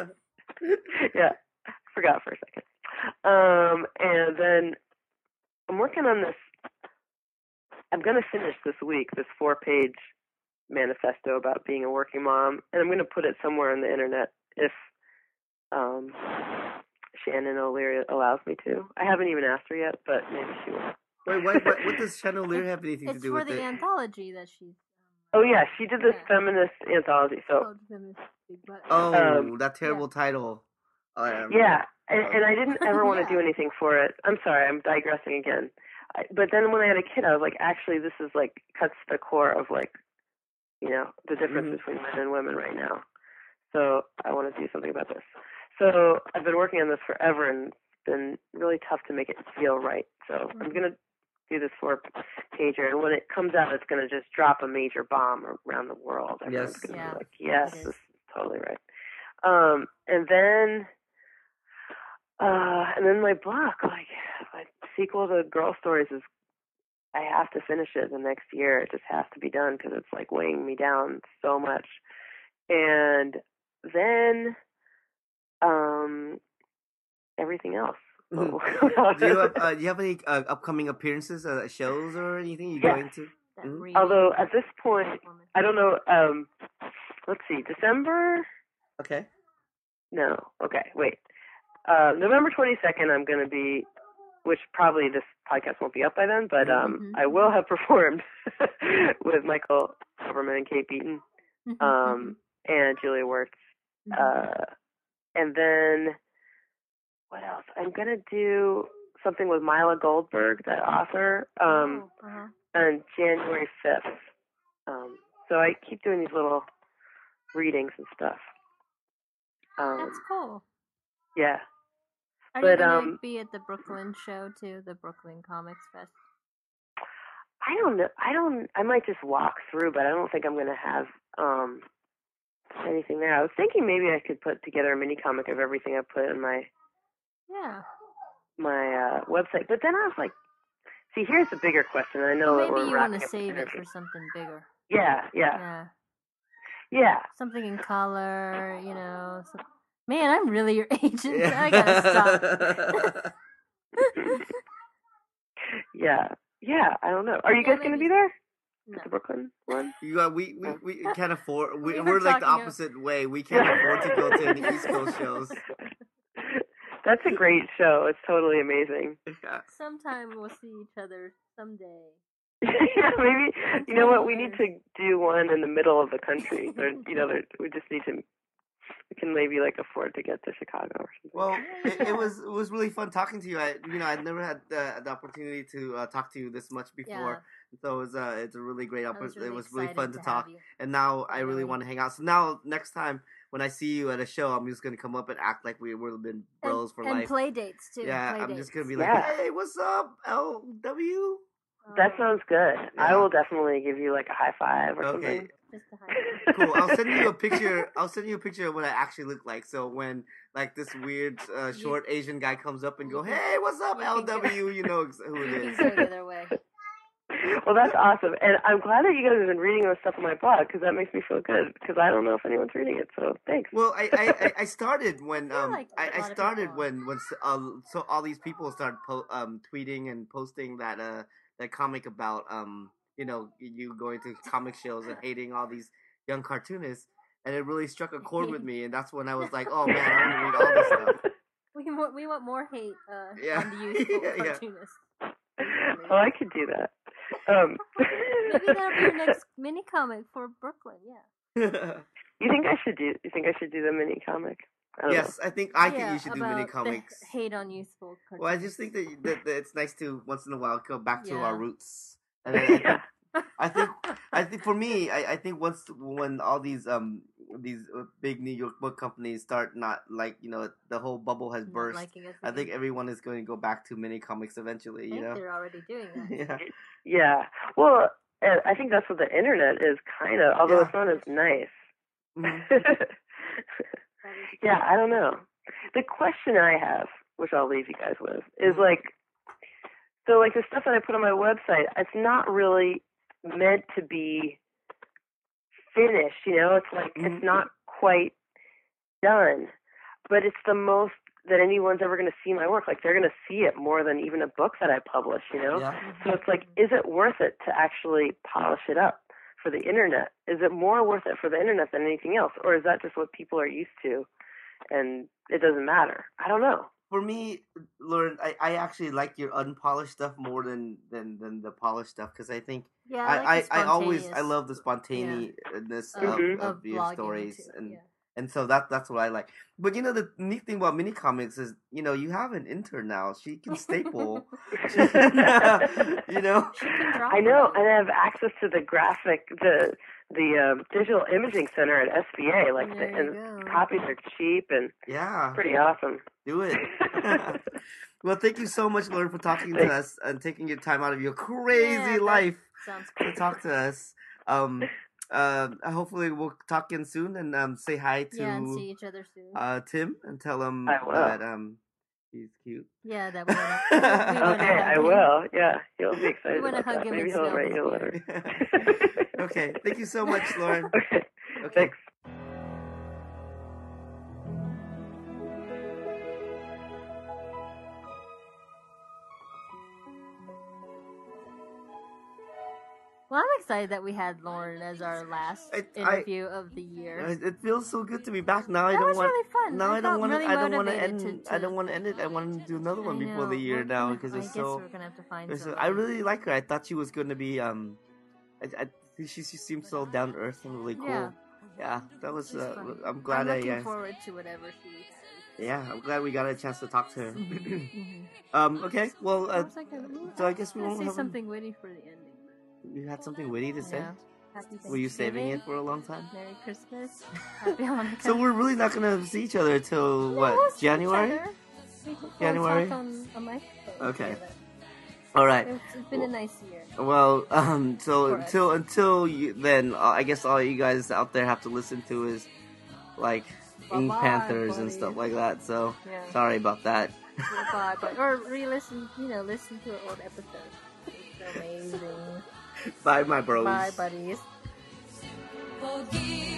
Yeah, I forgot for a second. Um, and then I'm working on this. I'm going to finish this week this four-page manifesto about being a working mom, and I'm going to put it somewhere on the internet if um, Shannon O'Leary allows me to. I haven't even asked her yet, but maybe she will. Wait, what, what what does Shannon O'Leary have anything to It's do for with the it? anthology that she's. Oh yeah, she did this Yeah. feminist anthology. So called Feminist Big Butt. Oh, Um, that terrible title. Um, yeah, and, and I didn't ever want to Yeah. do anything for it. I'm sorry, I'm digressing again. I, but then when I had a kid, I was like, actually, this is like cuts to the core of like, you know, the difference Mhm. between men and women right now. So I want to do something about this. So I've been working on this forever, and it's been really tough to make it feel right. So I'm gonna do this four pager, and when it comes out, it's gonna just drop a major bomb around the world. Everyone's Yes. gonna Yeah, be like, yes, it is. this is totally right. Um, and then, uh, and then my book, like my sequel to Girl Stories, is I have to finish it the next year. It just has to be done because it's like weighing me down so much. And then, um, everything else. Mhm. Do you have uh, do you have any uh, upcoming appearances, uh, shows, or anything you Yeah. going to? That Mhm. reading Although at this point, performance. I don't know. Um, let's see, December. Okay. No, okay, wait. Uh, November twenty-second, I'm going to be, which probably this podcast won't be up by then, but um, Mhm. I will have performed with Michael Silverman and Kate Beaton um, and Julia Wirtz. Mhm. Uh, and then, what else? I'm going to do something with Mila Goldberg, that author, um, oh, uh-huh. on January fifth. Um, so I keep doing these little readings and stuff. Um, That's cool. yeah. Are but, you gonna um, be at the Brooklyn show too? The Brooklyn Comics Fest. I don't know. I don't. I might just walk through, but I don't think I'm going to have um anything there. I was thinking maybe I could put together a mini comic of everything I put in my Yeah. my uh, website. But then I was like, see, here's the bigger question. I know Well, that maybe we're you want wrapping to up the save it interview. for something bigger. Yeah, yeah, Yeah. yeah. Something in color, you know. Some... Man, I'm really your agent. I gotta stop. yeah, yeah. I don't know. Are you Yeah, guys going to maybe. be there? No. The Brooklyn one? You uh, we, we we can't afford. We, We were we're like the talking of- opposite way. We can't afford to go to any East Coast shows. That's a great show. It's totally amazing. Yeah. Sometime we'll see each other someday. Yeah, maybe. You know what? We need twenty to do one in the middle of the country. Or, you know, there, we just need to. We can maybe like afford to get to Chicago or something. Well, Yeah, it, yeah. it was it was really fun talking to you. I you know I'd never had the, the opportunity to uh, talk to you this much before, so it was uh, it's a really great I opportunity. was really It was really fun excited to to talk, have you. and now I really Finally. want to hang out. So now next time when I see you at a show, I'm just gonna come up and act like we we've been bros and, for and life. play dates too. Yeah, play I'm dates. just gonna be like, Yeah. hey, what's up, L W? That Oh, sounds good. I Yeah. will definitely give you like a high five or Okay, something. just a high cool. I'll send you a picture. I'll send you a picture of what I actually look like. So when like this weird uh, You- short Asian guy comes up and you go, can- "Hey, what's up, you L can go- W?" You know ex- who it You is. can go the other way. Well, that's awesome, and I'm glad that you guys have been reading this stuff on my blog because that makes me feel good. Because I don't know if anyone's reading it, so thanks. Well, I, I, I- I started when feel um like I, a I lot of started people are. when when s- uh, so all these people started po- um tweeting and posting that uh that comic about um you know you going to comic shows and hating all these young cartoonists, and it really struck a chord with me, and that's when I was like, oh man, I want to read all this stuff. We want we want more hate uh, Yeah. on the useful Yeah, yeah. cartoonists. Oh, I could do that. Um, Maybe that'll be your next mini comic for Brooklyn. Yeah. You think I should do? You think I should do the mini comic? I don't Yes, I think I yeah, think you should do about mini the comics. hate on useful cartoons. Well, I just think that, that, that it's nice to once in a while go back to Yeah. our roots. And I, I think Yeah. I think I think for me, I, I think once when all these um these uh, big New York book companies start not like you know the whole bubble has Not burst. liking us I think again. everyone is going to go back to mini comics eventually. I You think know. they're already doing that. Yeah. Yeah. Well, uh, I think that's what the internet is kind of, although Yeah. it's not as nice. Mhm. That is Yeah, I don't know. The question I have, which I'll leave you guys with, is Mhm. like, so like the stuff that I put on my website, it's not really meant to be finished, you know? It's like, Mhm. it's not quite done, but it's the most that anyone's ever going to see my work. Like, they're going to see it more than even a book that I publish, you know? Yeah. So it's like, is it worth it to actually polish it up for the internet? Is it more worth it for the internet than anything else? Or is that just what people are used to and it doesn't matter? I don't know. For me, Lauren, I, I actually like your unpolished stuff more than than, than the polished stuff because I think Yeah, I, like I, the I always I spontaneous love the spontaneousness of, of, Mhm. of, of your blogging stories too. and Yeah. and so that that's what I like. But you know the neat thing about mini comics is you know you have an intern now. She can staple. She can, uh, you know. She can draw. I know, for you. and I have access to the graphic, the the um, digital imaging center at S B A. Like, the, There you and go. copies are cheap and Yeah, pretty awesome. do it. Well, thank you so much, Lauren, for talking to Thanks. us and taking your time out of your crazy Yeah, that life Sounds to cool. talk to us. Um, uh, hopefully we'll talk again soon and um, say hi to Yeah, and see each other soon. uh, Tim and tell him I will. that um, he's cute. yeah, that we wanna. we wanna Okay, hug I him. will. Yeah, he'll be excited wanna about hug that. him Maybe and he'll smell write his you a beard. letter. Okay, thank you so much, Lauren. Okay. Thanks. Well, I'm excited that we had Lauren as our last I- I- interview of the year. Uh, It feels so good to be back. Now I That don't was want. really fun. Now I I, don't felt want to. really I don't want to motivated end. to- I to- don't want to end it. I want to do another one I before know. the year We're now gonna- because I it's guess so. we're gonna have to find it's so- somebody. I really like her. I thought she was going to be. Um, I, I think she she seemed so down to earth and really cool. Yeah. Yeah, that was. She's Uh, funny. I'm glad I'm I. looking Uh, forward to whatever she has. yeah, I'm glad we got a chance to talk to her. Mhm. um. Okay. Well. What Uh, was I gonna- so I guess we Let's won't say have. something witty for the ending. You had something witty to say. Yeah. Happy Were you saving it Thanksgiving. for a long time? Merry Christmas. Happy Hanukkah. So we're really not gonna see each other till No, what? we'll see each January. other. We can go January? talk on a microphone Okay. together. All right. It's, it's been a nice year. Well, um, so For us. until until you, then, uh, I guess all you guys out there have to listen to is like Ink Bye-bye, Panthers and buddy. stuff like that. So Yeah. sorry about that. Goodbye, but or re-listen, you know, listen to our old episodes. It's amazing. Bye, my bros. Bye, buddies. Forgive